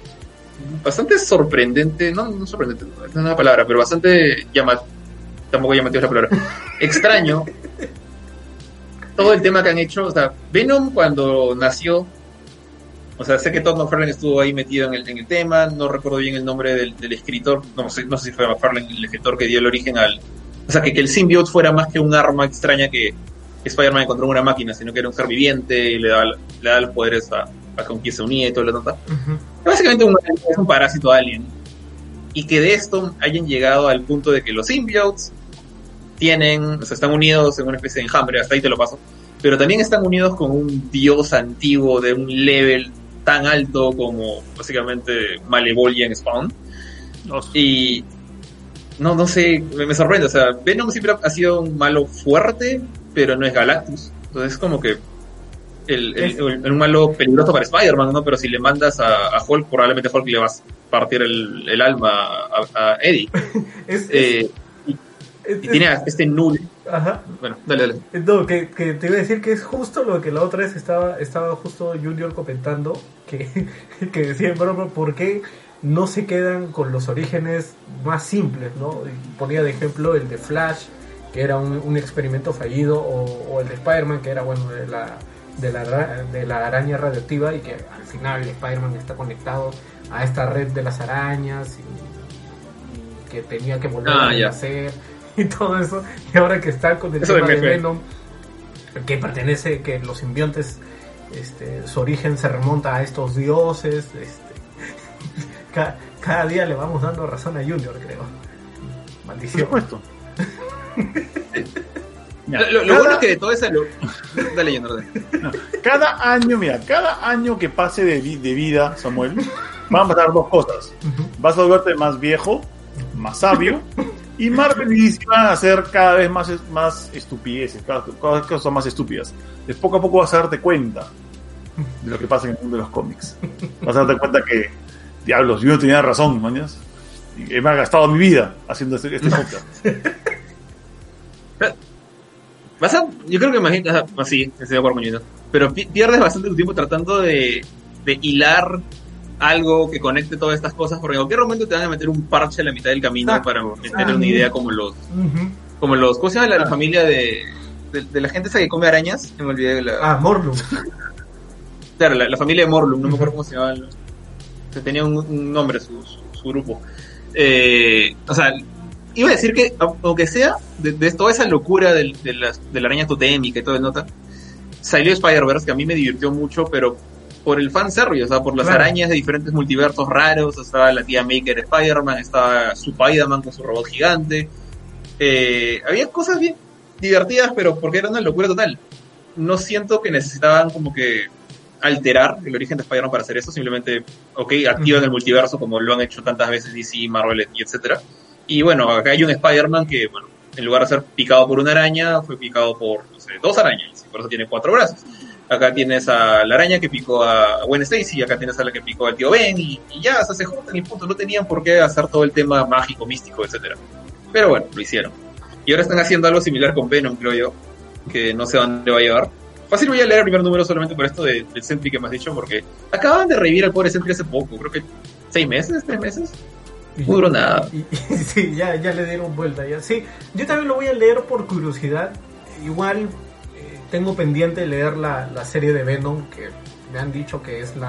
bastante sorprendente, no sorprendente, no es una palabra, pero bastante tampoco llamativo es la palabra, extraño, todo el tema que han hecho. O sea, Venom cuando nació, o sea, sé que Todd McFarlane estuvo ahí metido en el tema, no recuerdo bien el nombre del escritor, no sé si fue McFarlane el escritor que dio el origen o sea, que el symbiote fuera más que un arma extraña que Spider-Man encontró en una máquina, sino que era un ser viviente y le da los poderes a con quien se unía y todo lo nota. Básicamente es un parásito alien. Y que de esto hayan llegado al punto de que los symbiotes están unidos en una especie de enjambre, hasta ahí te lo paso, pero también están unidos con un dios antiguo de un level tan alto como básicamente Malevolent Spawn. Y no sé, me sorprende. O sea, Venom siempre ha sido un malo fuerte, pero no es Galactus. Entonces es como que un malo peligroso para Spider-Man, ¿no? Pero si le mandas a Hulk, probablemente Hulk le va a partir el alma a Eddie. Y tiene este null. Ajá. Bueno, dale. No, que te iba a decir que es justo lo que la otra vez estaba justo Junior comentando, que decía en broma, ¿por qué no se quedan con los orígenes más simples, ¿no? Y ponía de ejemplo el de Flash, que era un experimento fallido, o el de Spider-Man, que era, bueno, de la araña radioactiva, y que al final Spider-Man está conectado a esta red de las arañas y que tenía que volver a nacer y todo eso. Y ahora que está con el tema de Venom, que los simbiontes, su origen se remonta a estos dioses, cada día le vamos dando razón a Junior, creo. Maldición. Por supuesto. Lo bueno es que de todo eso dale, Junior. Cada año que pase de vida, Samuel, van a pasar dos cosas. Vas a volverte más viejo, más sabio, y Marvel y DC van a hacer cada vez más estupideces, cada vez son más estúpidas. De poco a poco vas a darte cuenta de lo que pasa en el mundo de los cómics. Vas a darte cuenta que, diablos, yo no tenía razón, mañas. Y me ha gastado mi vida haciendo este podcast. Yo creo que imaginas así, estoy de acuerdo con Junior, pero pierdes bastante tu tiempo tratando de hilar algo que conecte todas estas cosas, porque en cualquier momento te van a meter un parche a la mitad del camino para meter una idea como los ¿cómo se llama la familia de la gente esa que come arañas? Me olvidé de la... Morlun. Claro, la familia de Morlun, no me acuerdo cómo se llamaba. Tenía un nombre su grupo. O sea, iba a decir que, aunque sea de toda esa locura de la araña totémica y todo el nota, salió Spider-Verse, que a mí me divirtió mucho, pero por el fanservice, o sea, por las arañas de diferentes multiversos raros. Estaba la tía Maker Spider-Man, estaba su Spider-Man con su robot gigante. Había cosas bien divertidas, pero porque era una locura total. No siento que necesitaban como que alterar el origen de Spider-Man para hacer eso. Simplemente, activan el multiverso como lo han hecho tantas veces DC, Marvel y etcétera. Y bueno, acá hay un Spider-Man que, bueno, en lugar de ser picado por una araña, fue picado por, no sé, 2 arañas, y por eso tiene 4 brazos. Acá tienes a la araña que picó a Gwen Stacy, acá tienes a la que picó al tío Ben, y ya, o sea, se juntan y punto. No tenían por qué hacer todo el tema mágico, místico, etcétera. Pero bueno, lo hicieron. Y ahora están haciendo algo similar con Venom, creo yo, que no sé a dónde va a llevar. Fácil, voy a leer el primer número solamente por esto del Sentry que me has dicho, porque acaban de revivir al pobre Sentry hace poco, creo que 6 meses, 3 meses. No duró nada. Sí, ya le dieron vuelta. Ya. Sí, yo también lo voy a leer por curiosidad. Igual tengo pendiente leer la serie de Venom, que me han dicho que es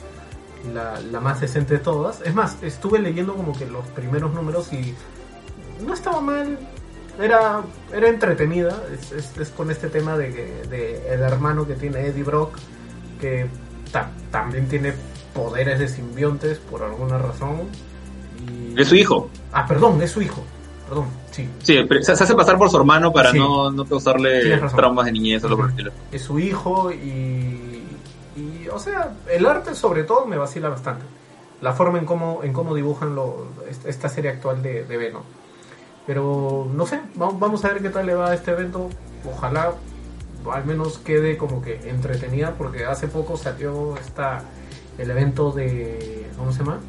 la más decente de todas. Es más, estuve leyendo como que los primeros números y no estaba mal. Era entretenida. Es con este tema de el hermano que tiene Eddie Brock, que también tiene poderes de simbiontes por alguna razón. Es su hijo. Perdón, es su hijo. Perdón, sí. Sí, se hace pasar por su hermano para no causarle traumas de niñez o lo por el estilo. Es su hijo y, o sea, el arte sobre todo me vacila bastante. La forma en cómo dibujan esta serie actual de Venom. Pero, no sé, vamos a ver qué tal le va a este evento. Ojalá al menos quede como que entretenida, porque hace poco salió el evento de... ¿Cómo se llama?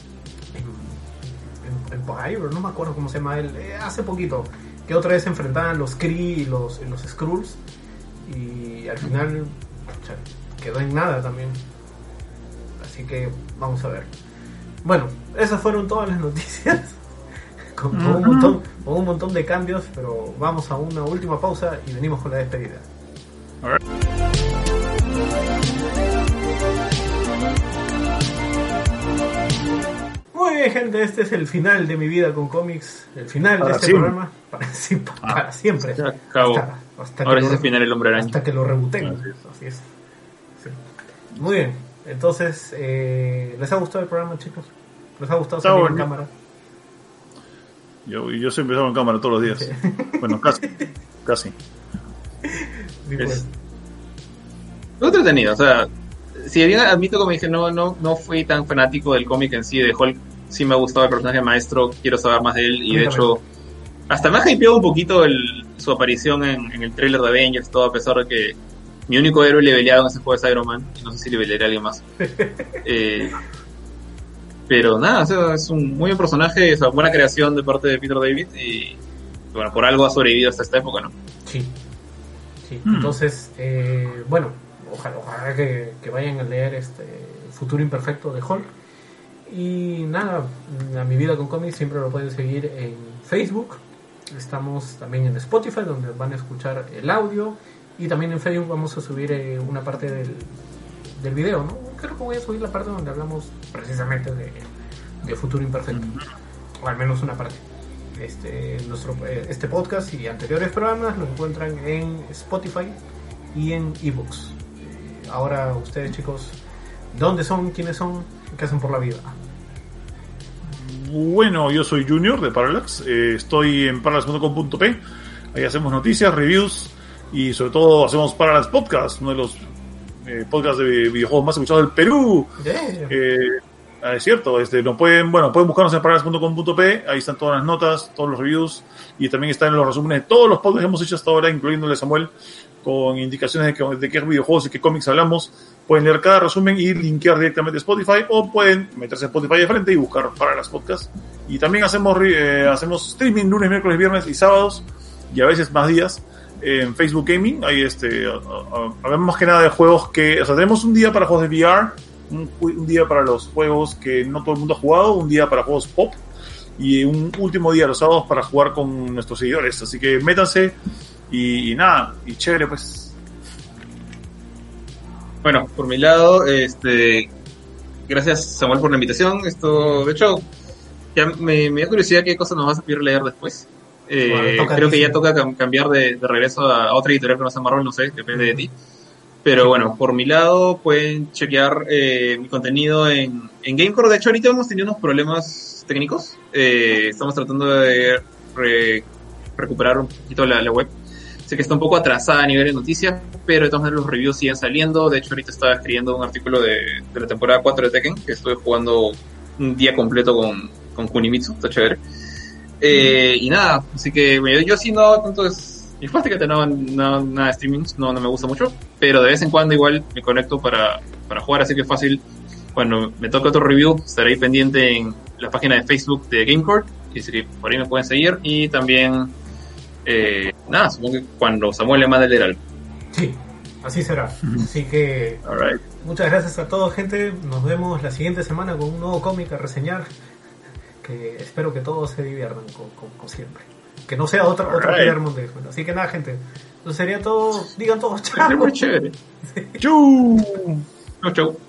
Empire, no me acuerdo cómo se llama hace poquito, que otra vez se enfrentaban los Kree y los Skrulls, y al final quedó en nada también, así que vamos a ver. Bueno, esas fueron todas las noticias. Con un montón de cambios, pero vamos a una última pausa y venimos con la despedida. Muy bien, gente, este es el final de mi vida con cómics, el final de este programa, para siempre. Se acabó. Ahora es el final el Hombre Araña. Hasta que lo rebooten. Así es. Sí. Muy bien, entonces, ¿les ha gustado el programa, chicos? ¿Les ha gustado salir en cámara? Yo siempre salgo en cámara todos los días. Sí. Bueno, casi. Es muy entretenido, o sea, si bien admito, como dije, no fui tan fanático del cómic en sí, de Hulk, sí me ha gustado el personaje maestro, quiero saber más de él, y de hecho, hasta me ha hypeado un poquito su aparición en el trailer de Avengers, todo, a pesar de que mi único héroe leveleado en ese juego es Iron Man, y no sé si levelearé a alguien más. Pero nada, o sea, es un muy buen personaje, es una buena creación de parte de Peter David, y bueno, por algo ha sobrevivido hasta esta época, ¿no? Sí. Entonces, bueno, ojalá que vayan a leer Futuro Imperfecto de Hulk. Y nada, a Mi Vida con Cómics siempre lo pueden seguir en Facebook. Estamos también en Spotify, donde van a escuchar el audio. Y también en Facebook vamos a subir una parte del video, ¿no? Creo que voy a subir la parte donde hablamos precisamente de Futuro Imperfecto. O al menos una parte. Este podcast y anteriores programas lo encuentran en Spotify y en eBooks. Ahora ustedes, chicos, ¿dónde son? ¿Quiénes son? ¿Qué hacen por la vida? Bueno, yo soy Junior de Parallax, estoy en parallax.com.p. Ahí hacemos noticias, reviews y sobre todo hacemos Parallax Podcast, uno de los podcasts de videojuegos más escuchados del Perú. Es cierto, pueden buscarnos en parallax.com.p, ahí están todas las notas, todos los reviews, y también están los resúmenes de todos los podcasts que hemos hecho hasta ahora, incluyéndole a Samuel, con indicaciones de qué videojuegos y qué cómics hablamos. Pueden leer cada resumen y linkear directamente a Spotify, o pueden meterse en Spotify de frente y buscar Parallax Podcast. Y también hacemos streaming lunes, miércoles, viernes y sábados, y a veces más días, en Facebook Gaming. Ahí hablamos más que nada de juegos tenemos un día para juegos de VR, un día para los juegos que no todo el mundo ha jugado, un día para juegos pop y un último día los sábados para jugar con nuestros seguidores. Así que métanse y nada, y chévere pues. Bueno, por mi lado, gracias Samuel por la invitación. De hecho, ya me da curiosidad qué cosas nos vas a pedir leer después. Creo que ya toca cambiar de regreso a otra editorial que no sea Marvel, no sé, depende de ti. Pero bueno, por mi lado pueden chequear mi contenido en Gamecore. De hecho, ahorita hemos tenido unos problemas técnicos. Estamos tratando de recuperar un poquito la web. Sé que está un poco atrasada a nivel de noticias, pero de todas maneras los reviews siguen saliendo. De hecho, ahorita estaba escribiendo un artículo de la temporada 4 de Tekken, que estuve jugando un día completo con Kunimitsu, está chévere. Y nada, así que bueno, yo sí no tanto y fíjate que nada de streamings, no me gusta mucho, pero de vez en cuando igual me conecto para jugar, así que es fácil. Cuando me toque otro review, estaré ahí pendiente en la página de Facebook de Gamecore, y así que por ahí me pueden seguir. Y también, supongo que cuando Samuel le mande el algo. Sí, así será. Así que, right. Muchas gracias a todos, gente. Nos vemos la siguiente semana con un nuevo cómic a reseñar. Que espero que todos se diviertan como siempre. Que no sea otro Guillermo de Bueno, así que nada, gente. Eso sería todo. Digan todos chao. Muy chévere. Chau. Chau.